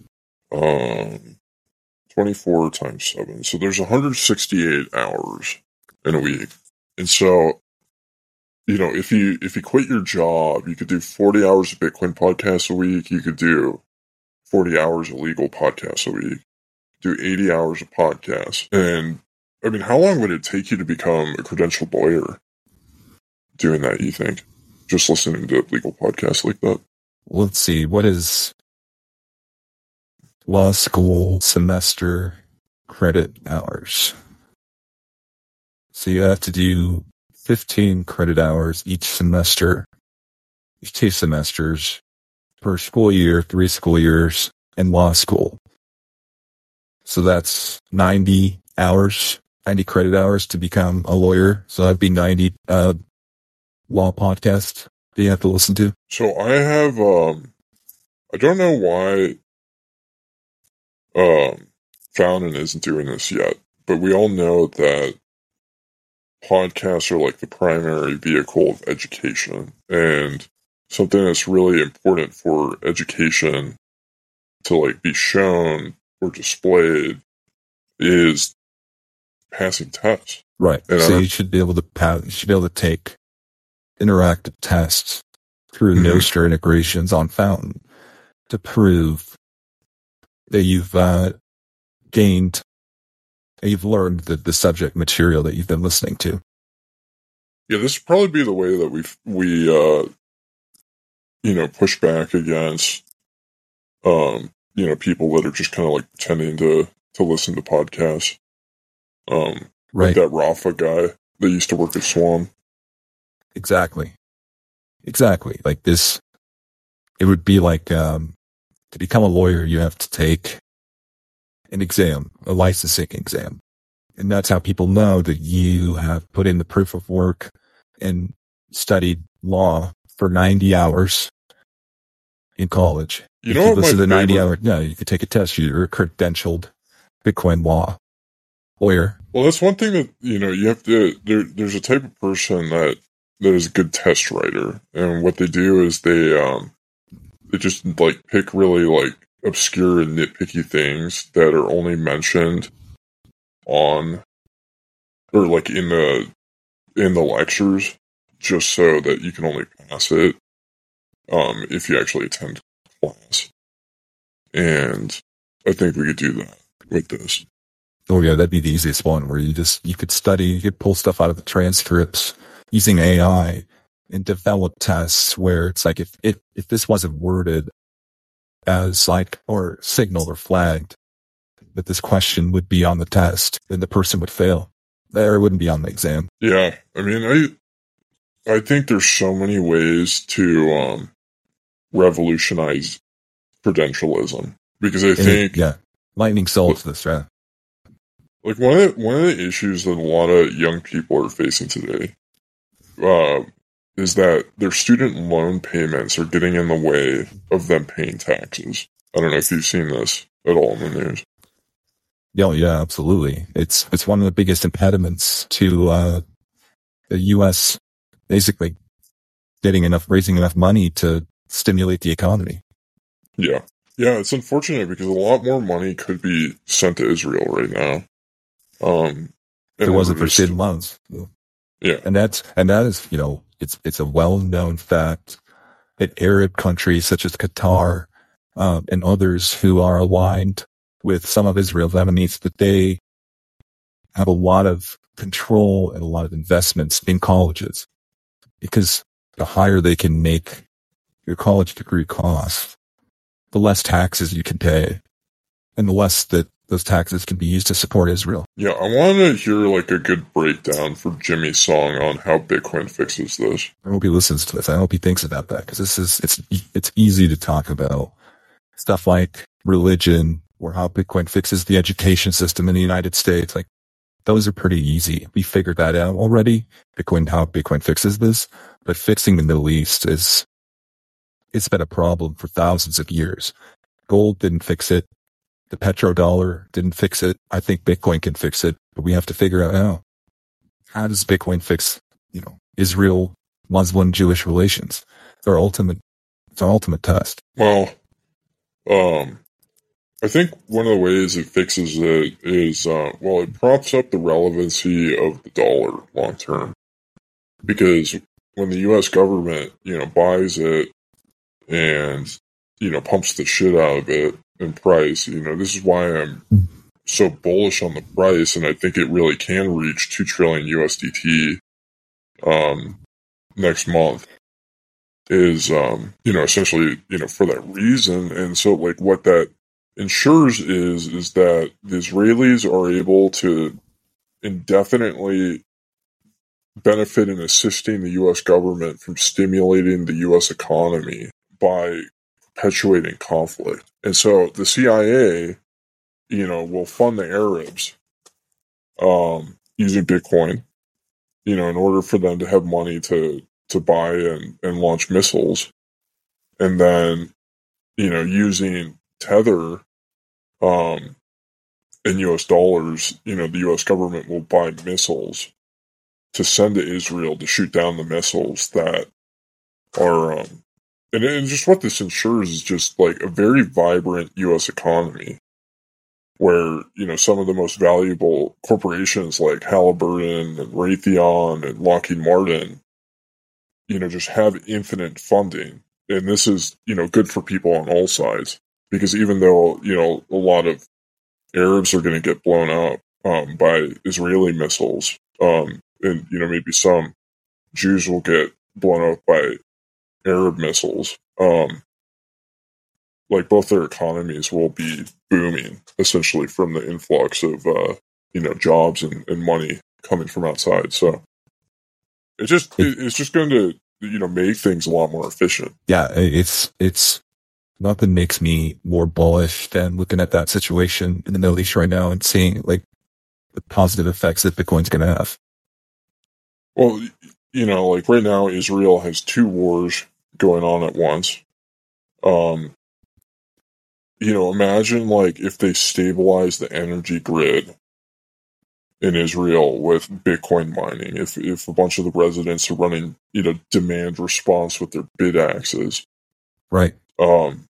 S7: Um, twenty-four times seven. So there's one hundred sixty-eight hours in a week. And so, you know, if you, if you quit your job, you could do forty hours of Bitcoin podcasts a week. You could do forty hours of legal podcasts a week, do eighty hours of podcasts. And I mean, how long would it take you to become a credentialed lawyer doing that, you think? Just listening to legal podcasts like that?
S6: Let's see. What is law school semester credit hours? So you have to do fifteen credit hours each semester, each two semesters per school year, three school years in law school. So that's ninety hours, ninety credit hours to become a lawyer. So that'd be ninety, uh, law podcasts that you have to listen to.
S7: So I have, um, I don't know why, um, Fountain isn't doing this yet, but we all know that podcasts are like the primary vehicle of education. And something that's really important for education to like be shown or displayed is passing tests.
S6: Right.
S7: And
S6: so
S7: I-
S6: you should be able to pass, you should be able to take interactive tests through
S7: Mhm.
S6: Nostr integrations on Fountain to prove that you've uh, gained, that you've learned the, the subject material that you've been listening to.
S7: Yeah, this would probably be the way that we we uh, you know push back against um, you know people that are just kind of like pretending to to listen to podcasts. Um,
S6: Right.
S7: Like that Rafa guy that used to work at Swan.
S6: Exactly. Exactly. Like this, it would be like, um, to become a lawyer, you have to take an exam, a licensing exam. And that's how people know that you have put in the proof of work and studied law for ninety hours in college.
S7: You
S6: if
S7: know
S6: you
S7: what my
S6: listen to ninety
S7: favorite-
S6: hour, yeah, you could take a test. You're a credentialed Bitcoin law lawyer.
S7: Well, that's one thing that you know you have to. There, there's a type of person that that is a good test writer, and what they do is they um they just like pick really like obscure and nitpicky things that are only mentioned on or like in the in the lectures, just so that you can only pass it um if you actually attend class. And I think we could do that with this.
S6: Oh yeah, that'd be the easiest one where you just, you could study, you could pull stuff out of the transcripts using A I and develop tests where it's like, if, if, if this wasn't worded as like, or signaled or flagged that this question would be on the test, then the person would fail. There, it wouldn't be on the exam.
S7: Yeah, I mean, I I think there's so many ways to um, revolutionize credentialism because I
S6: And it-
S7: think
S6: yeah, lightning solves this, right?
S7: like one of the, one of the issues that a lot of young people are facing today uh, is that their student loan payments are getting in the way of them paying taxes. I don't know if you've seen this at all in the news.
S6: Yeah, yeah, absolutely. It's, it's one of the biggest impediments to, uh, the U S basically getting enough, raising enough money to stimulate the economy.
S7: Yeah. Yeah, it's unfortunate because a lot more money could be sent to Israel right now. Um,
S6: If it
S7: in
S6: wasn't
S7: order
S6: for
S7: to
S6: student loans.
S7: Yeah.
S6: And that's, and that is, you know, it's, it's a well-known fact that Arab countries such as Qatar, um, and others who are aligned with some of Israel's enemies, that they have a lot of control and a lot of investments in colleges, because the higher they can make your college degree cost, the less taxes you can pay, and the less that those taxes can be used to support Israel.
S7: Yeah, I want to hear like a good breakdown for Jimmy's song on how Bitcoin fixes this.
S6: I hope he listens to this. I hope he thinks about that, because this is, it's, it's easy to talk about stuff like religion or how Bitcoin fixes the education system in the United States. Like, those are pretty easy. We figured that out already. Bitcoin, how Bitcoin fixes this, but fixing the Middle East is, it's been a problem for thousands of years. Gold didn't fix it. The petrodollar didn't fix it. I think Bitcoin can fix it, but we have to figure out how. How does Bitcoin fix, you know, Israel, Muslim, Jewish relations? It's our ultimate, it's our ultimate test.
S7: Well, um, I think one of the ways it fixes it is, uh, well, it props up the relevancy of the dollar long term. Because when the U S government, you know, buys it and, you know, pumps the shit out of it in price, you know, this is why I'm so bullish on the price, and I think it really can reach two trillion U S D T um, next month. Is, um, you know, essentially, you know, for that reason. And so, like, what that ensures is, is that the Israelis are able to indefinitely benefit in assisting the U S government from stimulating the U S economy by perpetuating conflict. And so the C I A, you know, will fund the Arabs um, using Bitcoin, you know, in order for them to have money to to buy and, and launch missiles. And then, you know, using Tether um, in U S dollars, you know, the U S government will buy missiles to send to Israel to shoot down the missiles that are, um, And, and just what this ensures is just like a very vibrant U S economy where, you know, some of the most valuable corporations like Halliburton and Raytheon and Lockheed Martin, you know, just have infinite funding. And this is, you know, good for people on all sides. Because even though, you know, a lot of Arabs are going to get blown up um, by Israeli missiles, um, and, you know, maybe some Jews will get blown up by Arab missiles, um, like both their economies will be booming, essentially, from the influx of, uh, you know, jobs and, and money coming from outside. So it just, it, it's just going to, you know, make things a lot more efficient.
S6: Yeah, it's, it's, nothing makes me more bullish than looking at that situation in the Middle East right now and seeing, like, the positive effects that Bitcoin's going to have.
S7: Well, you know, like right now, Israel has two wars going on at once. Um, you know, imagine like if they stabilize the energy grid in Israel with Bitcoin mining. If if a bunch of the residents are running, you know, demand response with their bid axes,
S6: right?
S7: Um,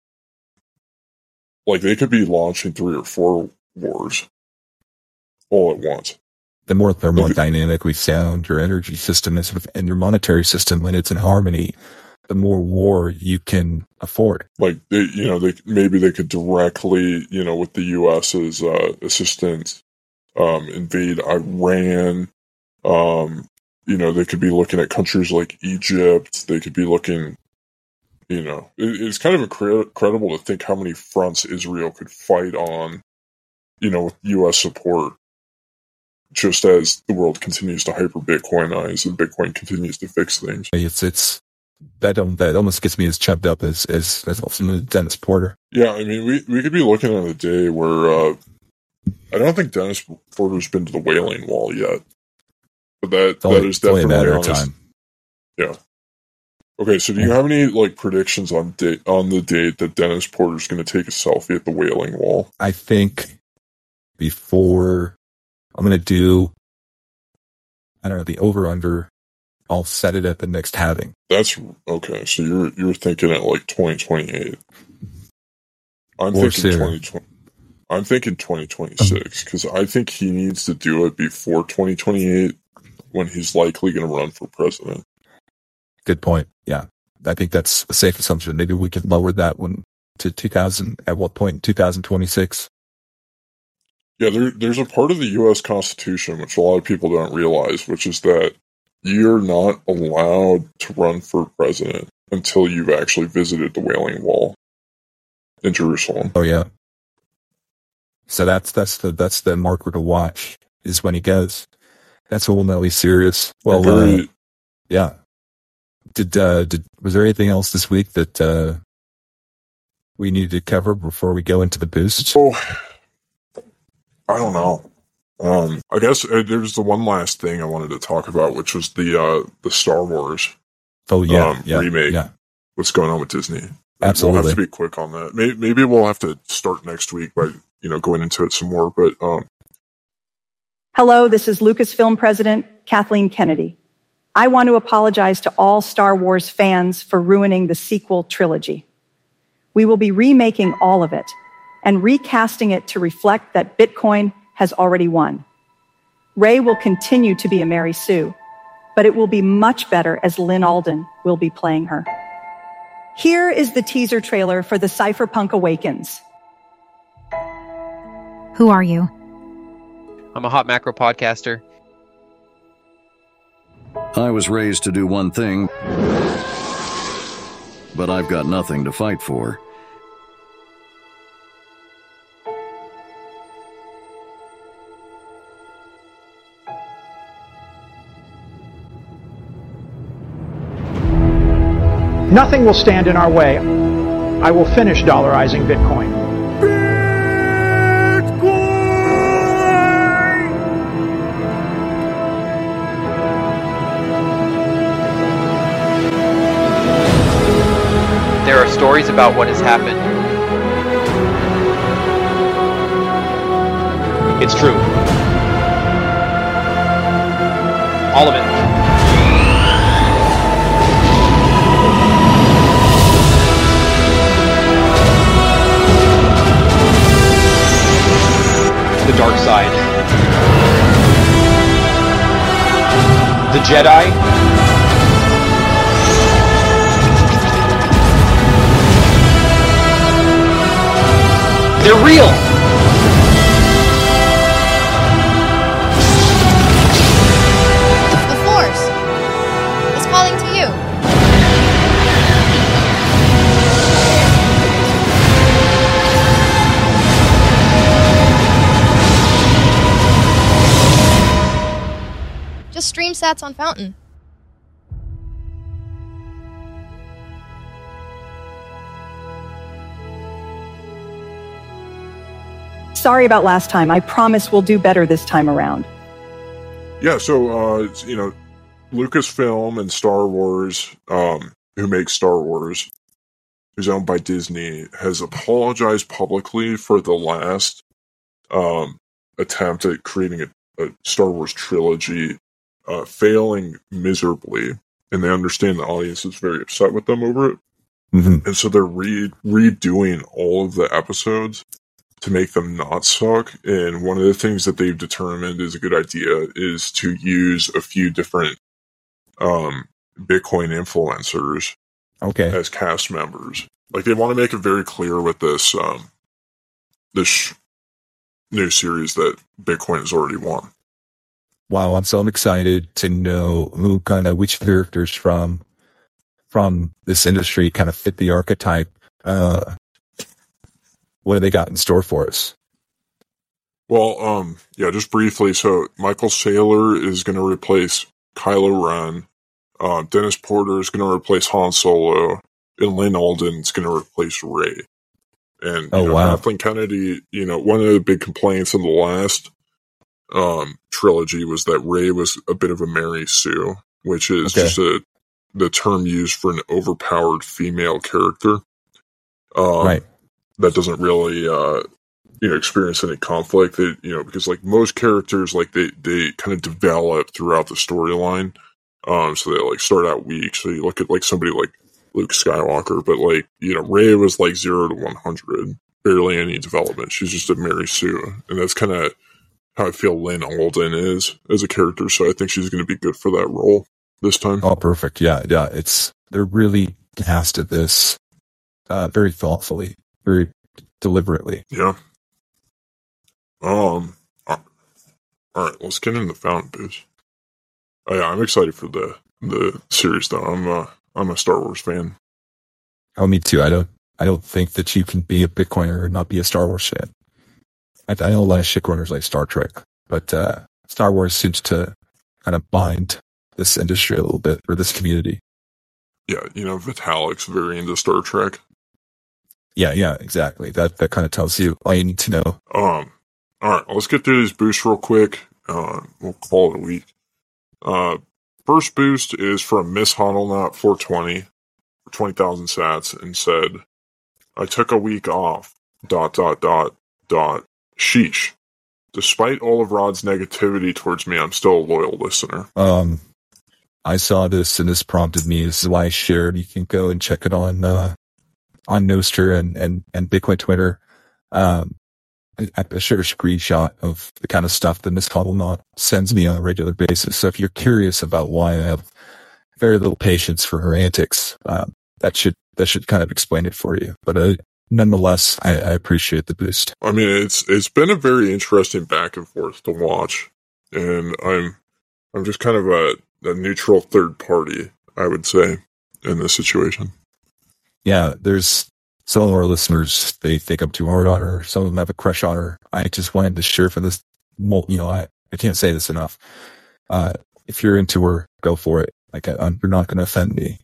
S7: like they could be launching three or four wars all at once.
S6: The more thermodynamically sound your energy system is and your monetary system when it's in harmony, the more war you can afford.
S7: Like, they, you know, they maybe they could directly, you know, with the US's uh, assistance, um, invade Iran. Um, you know, they could be looking at countries like Egypt. They could be looking, you know, it, it's kind of incre- incredible to think how many fronts Israel could fight on, you know, with U S support. Just as the world continues to hyper-Bitcoinize and Bitcoin continues to fix things.
S6: It's, it's, that, um, that almost gets me as chubbed up as, as, as also Dennis Porter.
S7: Yeah, I mean, we, we could be looking at a day where, uh, I don't think Dennis Porter's been to the Wailing Wall yet. But that,
S6: it's only,
S7: that is definitely
S6: only a matter
S7: on
S6: of
S7: his,
S6: time.
S7: Yeah. Okay, so do you have any, like, predictions on date, on the date that Dennis Porter's going to take a selfie at the Wailing Wall?
S6: I think before... I'm going to do, I don't know, the over-under. I'll set it at the next halving.
S7: That's, okay, so you're you're thinking at like twenty twenty-eight. I'm
S6: Or
S7: thinking
S6: sooner.
S7: twenty twenty. I'm thinking twenty twenty-six, because I think he needs to do it before twenty twenty-eight, when he's likely going to run for president.
S6: Good point, yeah. I think that's a safe assumption. Maybe we can lower that one to two thousand, at what point, two thousand twenty-six?
S7: Yeah, there, there's a part of the U S Constitution which a lot of people don't realize, which is that you're not allowed to run for president until you've actually visited the Wailing Wall in Jerusalem.
S6: Oh yeah. So that's that's the that's the marker to watch, is when he goes. That's all really serious. Well,
S7: Very,
S6: uh, yeah. Did uh, did was there anything else this week that uh, we needed to cover before we go into the boost?
S7: Oh, I don't know. Um, I guess uh, there's the one last thing I wanted to talk about, which was the uh, the Star Wars
S6: Oh yeah,
S7: um,
S6: yeah,
S7: remake.
S6: yeah.
S7: What's going on with Disney?
S6: Absolutely.
S7: We'll have to be quick on that. Maybe, maybe we'll have to start next week by, you know, going into it some more. But um,
S8: hello, this is Lucasfilm President Kathleen Kennedy. I want to apologize to all Star Wars fans for ruining the sequel trilogy. We will be remaking all of it and recasting it to reflect that Bitcoin has already won. Rey will continue to be a Mary Sue, but it will be much better as Lynn Alden will be playing her. Here is the teaser trailer for The Cypherpunk Awakens.
S9: Who are you?
S10: I'm a hot macro podcaster.
S11: I was raised to do one thing, but I've got nothing to fight for.
S12: Nothing will stand in our way. I will finish dollarizing Bitcoin.
S10: There are stories about what has happened. It's true. All of it. dark side. The Jedi. They're real!
S5: The Force is calling to you. Just stream sats on Fountain.
S8: Sorry about last time. I promise we'll do better this time around.
S7: Yeah, so, uh, it's, you know, Lucasfilm and Star Wars, um, who makes Star Wars, who's owned by Disney, has apologized publicly for the last um, attempt at creating a, a Star Wars trilogy, uh, failing miserably, and they understand the audience is very upset with them over it.
S6: Mm-hmm.
S7: And so they're re- redoing all of the episodes to make them not suck. And one of the things that they've determined is a good idea is to use a few different um, Bitcoin influencers
S6: Okay.
S7: as cast members. Like, they want to make it very clear with this um, this sh- new series that Bitcoin has already won.
S6: Wow, I'm so excited to know who kind of which characters from from this industry kind of fit the archetype. Uh, what have they got in store for us?
S7: Well, um, yeah, just briefly. So Michael Saylor is going to replace Kylo Ren. Uh, Dennis Porter is going to replace Han Solo, and Lynn Alden is going to replace Rey. And
S6: oh
S7: you know,
S6: wow,
S7: Kathleen Kennedy. You know, one of the big complaints in the last um, trilogy was that Rey was a bit of a Mary Sue, which is
S6: okay.
S7: just a the term used for an overpowered female character. Um,
S6: right.
S7: That doesn't really, uh, you know, experience any conflict. They, you know, because like most characters, like they, they kind of develop throughout the storyline. Um, so they like start out weak. So you look at like somebody like Luke Skywalker, but like, you know, Rey was like zero to one hundred, barely any development. She's just a Mary Sue. And that's kind of how I feel Lynn Alden is as a character. So I think she's going to be good for that role this time.
S6: Oh, perfect. Yeah. Yeah. It's, they're really casted this, uh, very thoughtfully. Very deliberately.
S7: Yeah. Um. All right, let's get into Fountain Boost. Oh, yeah, I'm excited for the the series though. I'm uh, I'm a Star Wars fan.
S6: Oh, me too. I don't. I don't think that you can be a Bitcoiner and not be a Star Wars fan. I, I know a lot of shitcoiners like Star Trek, but uh, Star Wars seems to kind of bind this industry a little bit, or this community.
S7: Yeah, you know, Vitalik's very into Star Trek.
S6: Yeah, yeah, exactly. That that kind of tells you all you need to know.
S7: Um, all right, let's get through these boosts real quick. Uh, we'll call it a week. Uh, first boost is from Miss Hodlnut four twenty for twenty thousand sats and said, "I took a week off. Dot dot dot dot. Sheesh. Despite all of Rod's negativity towards me, I'm still a loyal listener."
S6: Um, I saw this and this prompted me. This is why I shared. You can go and check it on. Uh, on Nostr and, and, and Bitcoin Twitter. Um, I, I shared a screenshot of the kind of stuff that Miss Hodlnut sends me on a regular basis. So if you're curious about why I have very little patience for her antics, um, that should, that should kind of explain it for you. But, uh, nonetheless, I, I appreciate the boost.
S7: I mean, it's, it's been a very interesting back and forth to watch. And I'm, I'm just kind of a, a neutral third party, I would say, in this situation.
S6: Yeah, there's some of our listeners, they think I'm too hard on her. Some of them have a crush on her. I just wanted to share for this, you know, I, I can't say this enough. Uh, if you're into her, go for it. Like, I, I'm, you're not going to offend me.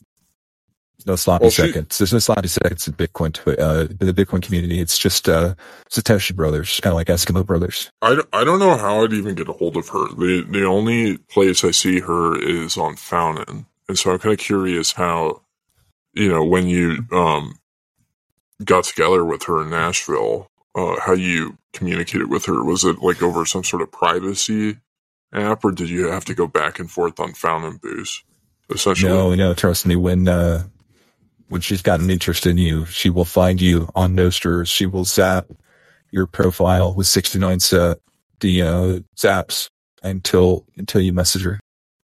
S6: No sloppy well, she, seconds. There's no sloppy seconds in Bitcoin, uh, in the Bitcoin community. It's just, uh, Satoshi brothers, kind of like Eskimo brothers.
S7: I don't, I don't know how I'd even get a hold of her. The, the only place I see her is on Fountain. And so I'm kind of curious how, you know, when you um, got together with her in Nashville, uh, how you communicated with her. Was it like over some sort of privacy app, or did you have to go back and forth on Fountain Boost, essentially?
S6: No, no, trust me. When uh, when she's got an interest in you, she will find you on Nostr. She will zap your profile with sixty-nine uh, the uh, zaps until until you message her.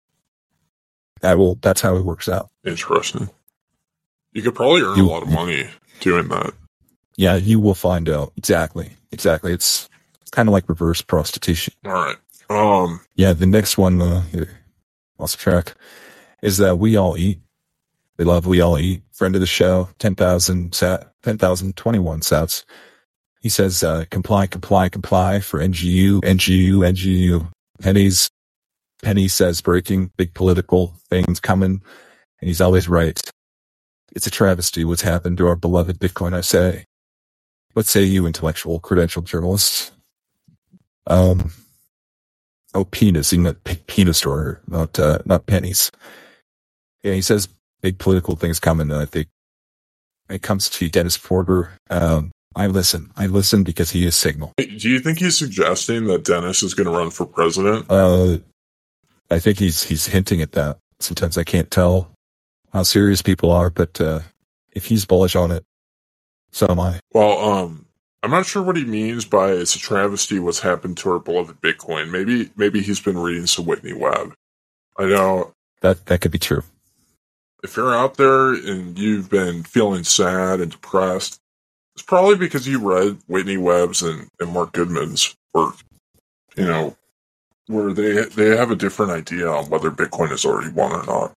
S6: That will. That's how it works out.
S7: Interesting. You could probably earn
S6: you,
S7: a lot of money doing that.
S6: Yeah, you will find out. Exactly. Exactly. It's kind of like reverse prostitution.
S7: All right. Um.
S6: Yeah, the next one, uh, lost track, is that We All Eat. They love We All Eat. Friend of the show, ten thousand sat, ten thousand twenty-one sats. He says, uh, comply, comply, comply for N G U, N G U, N G U. Penny's, Penny says breaking, big political things coming, and he's always right. It's a travesty what's happened to our beloved Bitcoin, I say. What say you, intellectual, credentialed journalists? Um, oh, penis, you mean penis store, not, uh, not pennies. Yeah, he says big political things coming, and I think when it comes to Dennis Porter, um, I listen. I listen because he is Signal.
S7: Do you think he's suggesting that Dennis is going to run for president?
S6: Uh, I think he's he's hinting at that. Sometimes I can't tell how serious people are, but uh, if he's bullish on it, so am I.
S7: Well, um, I'm not sure what he means by it's a travesty what's happened to our beloved Bitcoin. Maybe maybe he's been reading some Whitney Webb. I know
S6: that that could be true.
S7: If you're out there and you've been feeling sad and depressed, it's probably because you read Whitney Webb's and, and Mark Goodman's work, you know, where they they have a different idea on whether Bitcoin is already won or not.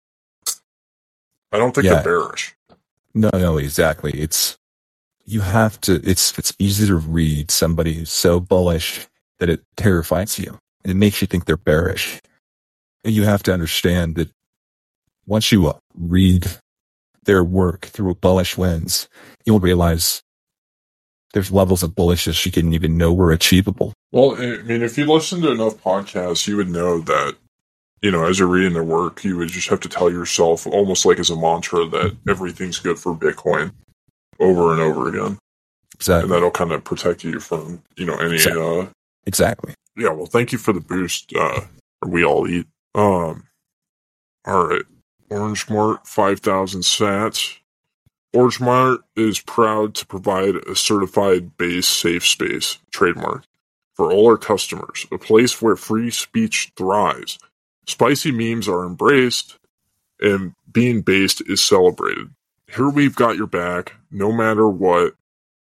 S7: I don't think
S6: Yeah.
S7: they're bearish.
S6: No, no, exactly. It's you have to. It's it's easy to read somebody who's so bullish that it terrifies you and it makes you think they're bearish. And you have to understand that once you uh, read their work through a bullish lens, you'll realize there's levels of bullishness you didn't even know were achievable.
S7: Well, I mean, if you listen to enough podcasts, you would know that, you know, as you're reading their work, you would just have to tell yourself, almost like as a mantra, that everything's good for Bitcoin over and over again.
S6: Exactly.
S7: And that'll kind of protect you from, you know, any...
S6: Exactly.
S7: Uh,
S6: exactly.
S7: Yeah, well, thank you for the boost. Uh, we all eat. Um, all right. Orange Mart, five thousand sats. Orange Mart is proud to provide a certified base safe space, trademark, for all our customers, a place where free speech thrives. Spicy memes are embraced, and being based is celebrated. Here we've got your back, no matter what.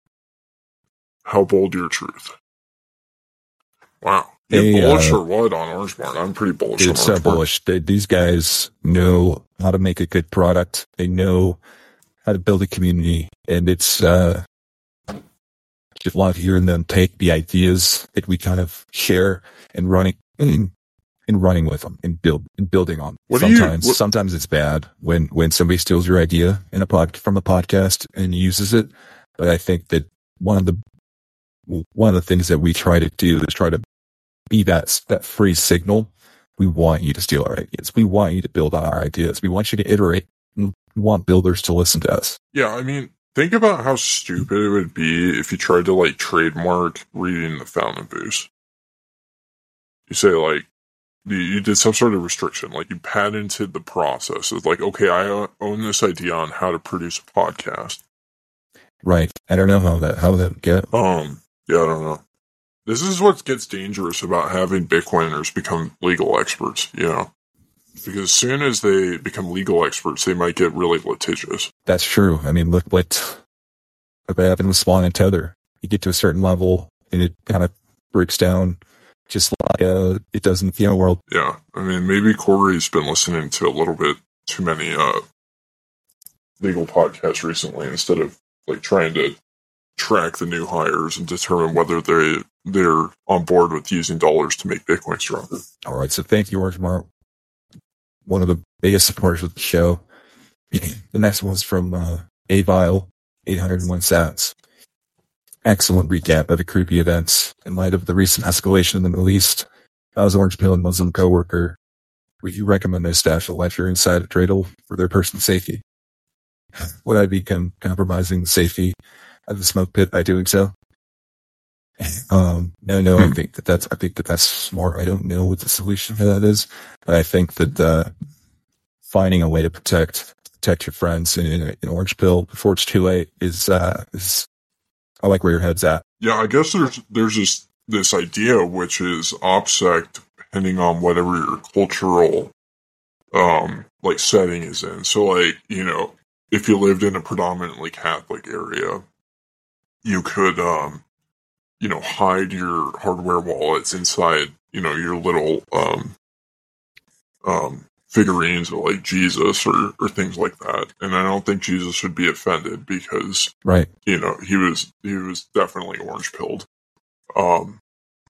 S7: How bold your truth. Wow. You
S6: Hey,
S7: bullish
S6: uh,
S7: or what on Orange Mart? I'm pretty bullish
S6: Dude,
S7: on
S6: it's so
S7: Orange Mart.
S6: bullish. They, these guys know how to make a good product. They know how to build a community, and it's uh, just love hearing them take the ideas that we kind of share and running and, and running with them and build and building on.
S7: What do you-
S6: sometimes,
S7: what-
S6: sometimes it's bad when when somebody steals your idea in a pod from a podcast and uses it. But I think that one of the one of the things that we try to do is try to be that that free signal. We want you to steal our ideas. We want you to build on our ideas. We want you to iterate. We want builders to listen to us.
S7: Yeah, I mean, think about how stupid it would be if you tried to, like, trademark reading the fountain boost. You say, like, you, you did some sort of restriction, like you patented the process. It's like, okay, I o- own this idea on how to produce a podcast.
S6: Right. I don't know how that how that get.
S7: Um, yeah, I don't know. This is what gets dangerous about having Bitcoiners become legal experts, you know? Because as soon as they become legal experts, they might get really litigious.
S6: That's true. I mean, look what what happened with Swan and Tether. You get to a certain level, and it kind of breaks down, just like uh, it does in the piano world.
S7: Yeah, I mean, maybe Corey's been listening to a little bit too many uh, legal podcasts recently instead of like trying to track the new hires and determine whether they they're on board with using dollars to make Bitcoin stronger.
S6: All right, so thank you, Orange Mart. One of the biggest supporters of the show. The next one's from uh, Avile, eight hundred one sats. Excellent recap of the creepy events in light of the recent escalation in the Middle East. I was Orange Pill and Muslim coworker. Would you recommend they stash a ledger inside a dreidel for their personal safety? Would I be com- compromising the safety of the smoke pit by doing so? Um, no, no, I think that that's, I think that that's smart. I don't know what the solution for that is, but I think that, uh, finding a way to protect, protect your friends in, in, in Orange Pill before it's too late is, uh, is, I like where your head's at.
S7: Yeah, I guess there's there's this this idea which is OPSEC depending on whatever your cultural um like setting is in. So like, you know, if you lived in a predominantly Catholic area, you could um you know, hide your hardware wallets inside, you know, your little um um figurines of like Jesus or, or things like that. And I don't think Jesus should be offended because,
S6: right,
S7: you know, he was he was definitely orange pilled. Um,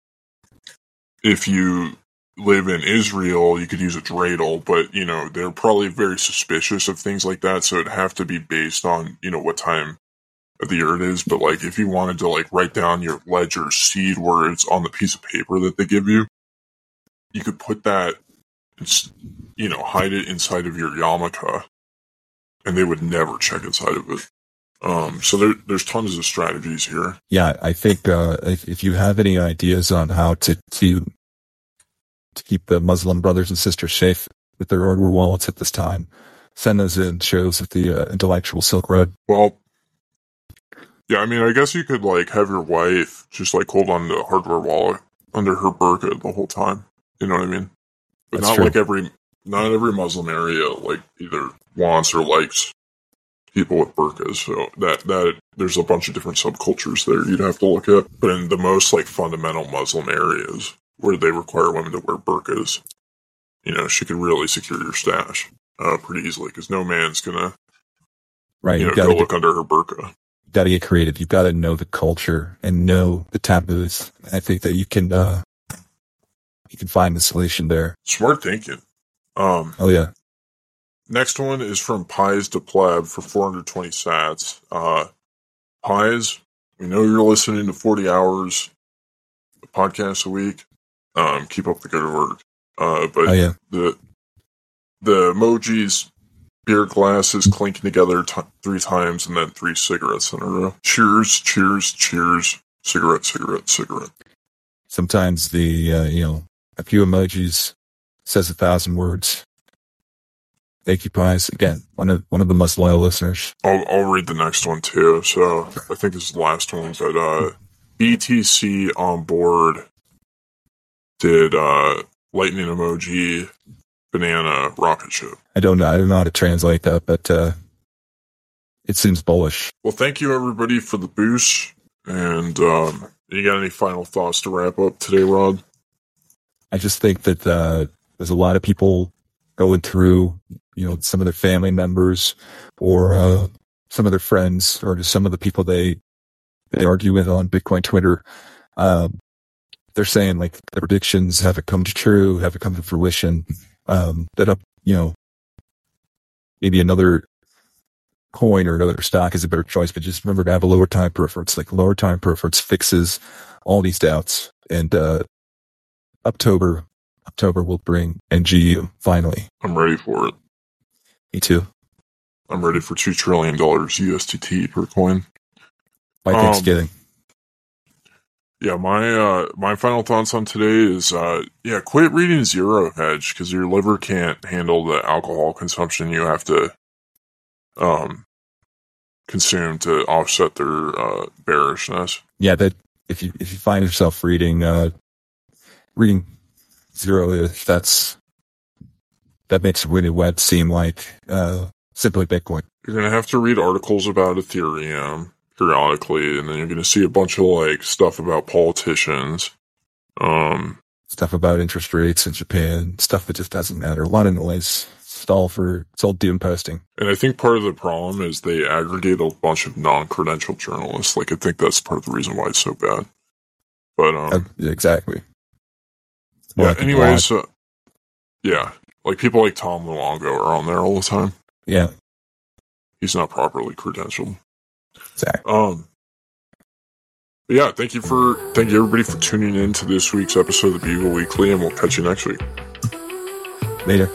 S7: if you live in Israel, you could use a dreidel, but you know they're probably very suspicious of things like that. So it'd have to be based on you know what time of the year it is. But like if you wanted to like write down your ledger seed words on the piece of paper that they give you, you could put that. It's, you know, hide it inside of your yarmulke, and they would never check inside of it. Um, so there, there's tons of strategies here.
S6: Yeah, I think uh, if, if you have any ideas on how to, to to keep the Muslim brothers and sisters safe with their hardware wallets at this time, send those in. Shows at the uh, Intellectual Silk Road.
S7: Well, yeah, I mean, I guess you could like have your wife just like hold on to the hardware wallet under her burqa the whole time. You know what I mean? But
S6: That's
S7: not
S6: true.
S7: like every, not every Muslim area like either wants or likes people with burqas. So that that there's a bunch of different subcultures there you'd have to look at. But in the most like fundamental Muslim areas where they require women to wear burqas, you know, she could really secure your stash uh, pretty easily because no man's gonna,
S6: right,
S7: you know,
S6: you
S7: go
S6: gotta
S7: look
S6: get,
S7: under her burqa.
S6: You got to get creative. You've got to know the culture and know the taboos. I think that you can. Uh, You can find the solution there.
S7: Smart thinking. Um,
S6: oh, yeah.
S7: Next one is from Pies to Pleb for four hundred twenty sats. Uh, Pies, we know you're listening to forty hours of podcasts a week. Um, keep up the good work. Uh, but
S6: oh, yeah.
S7: the the emojis, beer glasses clinking together t- three times and then three cigarettes in a row. Cheers, cheers, cheers. Cigarette, cigarette, cigarette.
S6: Sometimes the, uh, you know, a few emojis says a thousand words. Thank you, Pies. Again, one of one of the most loyal listeners.
S7: I'll I'll read the next one too. So I think this is the last one. But uh, B T C on board did uh, lightning emoji, banana, rocket ship.
S6: I don't know. I don't know how to translate that, but uh, it seems bullish.
S7: Well, thank you everybody for the boost. And um, you got any final thoughts to wrap up today, Rod?
S6: I just think that uh, there's a lot of people going through, you know, some of their family members or uh, some of their friends or just some of the people they they argue with on Bitcoin Twitter. Um, they're saying like the predictions haven't come true, haven't come to fruition. Um, that up, you know, maybe another coin or another stock is a better choice, but just remember to have a lower time preference. Like lower time preference fixes all these doubts, and uh, October, October will bring N G U finally.
S7: I'm ready for it.
S6: Me too.
S7: I'm ready for two trillion dollars U S D T per coin
S6: by
S7: um,
S6: Thanksgiving.
S7: Yeah, my uh, my final thoughts on today is uh, yeah, quit reading Zero Hedge because your liver can't handle the alcohol consumption you have to um consume to offset their uh, bearishness.
S6: Yeah, that if you if you find yourself reading uh, reading Zero, if that's that makes Winnie Web seem like uh, simply Bitcoin.
S7: You're gonna have to read articles about Ethereum periodically, and then you're gonna see a bunch of like stuff about politicians, um,
S6: stuff about interest rates in Japan, stuff that just doesn't matter. A lot of noise. It's all for it's all doom posting.
S7: And I think part of the problem is they aggregate a bunch of non-credentialed journalists. Like I think that's part of the reason why it's so bad. But um,
S6: uh, exactly.
S7: Yeah. Like anyways, uh, yeah, like people like Tom Luongo are on there all the time.
S6: Yeah,
S7: he's not properly credentialed.
S6: Exactly.
S7: Um. But yeah, thank you for thank you everybody for tuning in to this week's episode of the Bugle Weekly, and we'll catch you next week.
S6: Later.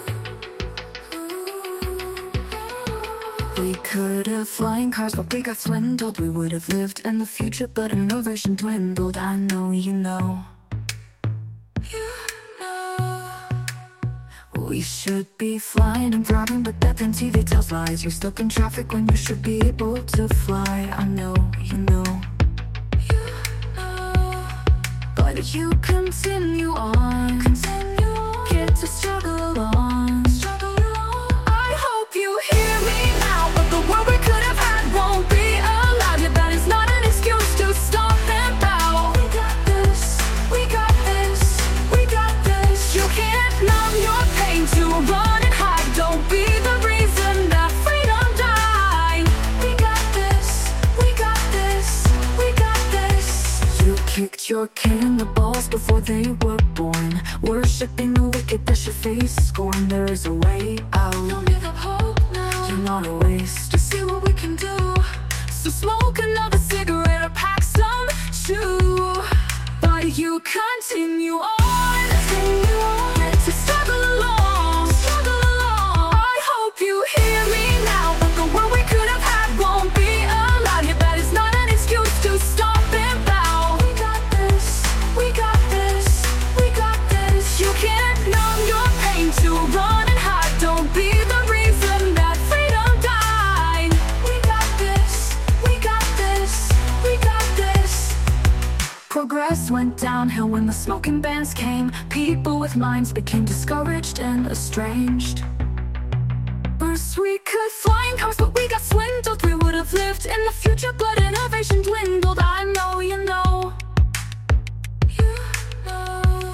S9: We could have flying cars, but we got swindled. We would have lived in the future, but our vision dwindled. I know you know. You know. We should be flying and driving, but that then T V tells lies. You're stuck in traffic when you should be able to fly. I know you know. You But you continue on, continue on. Get to struggle on, struggle on. I hope you hear me now, but the world we could have had won't be allowed. Yet that is not an excuse to stop and bow. We got this, we got this, we got this. You can't numb your pain to run and hide. Don't be the reason that freedom died. We got this, we got this, we got this. You kicked your kid in the balls before they were born, worshipping the wicked that should face scorn. There is a way out. Don't give up hope now. You're not a waste. Just see what we can do. So smoke another cigarette or pack some chew. But you continue on, continue on. Get to struggle along, struggle along. I hope you hear me now, but the world we could have had won't be allowed. Yet that is not an excuse to stop and bow. We got this, we got this, we got this. You can't numb your pain to run and hide. Don't be the reason that freedom died. We got this, we got this, we got this. Progress went downhill when the smoking bans came. People with minds became discouraged and estranged. First we could fly in cars, but we got swindled. We would have lived in the future, but innovation dwindled. I know you know, you know.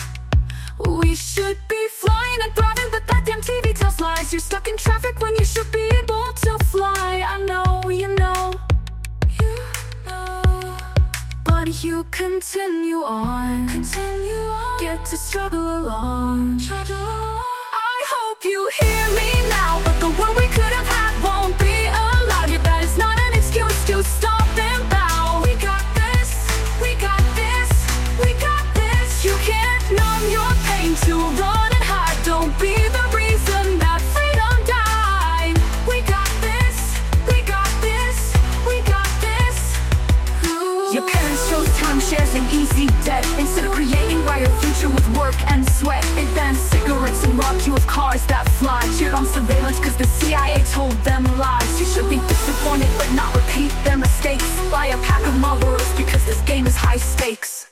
S9: We should be flying and thriving, but that damn T V tells lies. You're stuck in traffic when you should be able to fly. I know you know, you know. But you continue on, continue on. Get to struggle along, struggle along. I hope you hear me now, but the world we could have had won't be allowed. Yet that is not an excuse to stop and bow. We got this, we got this, we got this. You can't numb your pain to run and hide. Don't be the reason that freedom died. We got this, we got this, we got this. Ooh. Your parents chose timeshares and easy debt instead of creating brighter future with work and sweat. They banned cigarettes and robbed you of cars that fly. Cheered on surveillance cause the C I A told them lies. You should be disappointed but not repeat their mistakes. Buy a pack of Marlboros because this game is high stakes.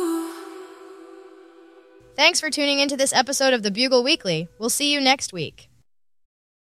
S5: Thanks for tuning into this episode of the Bugle Weekly. We'll see you next week.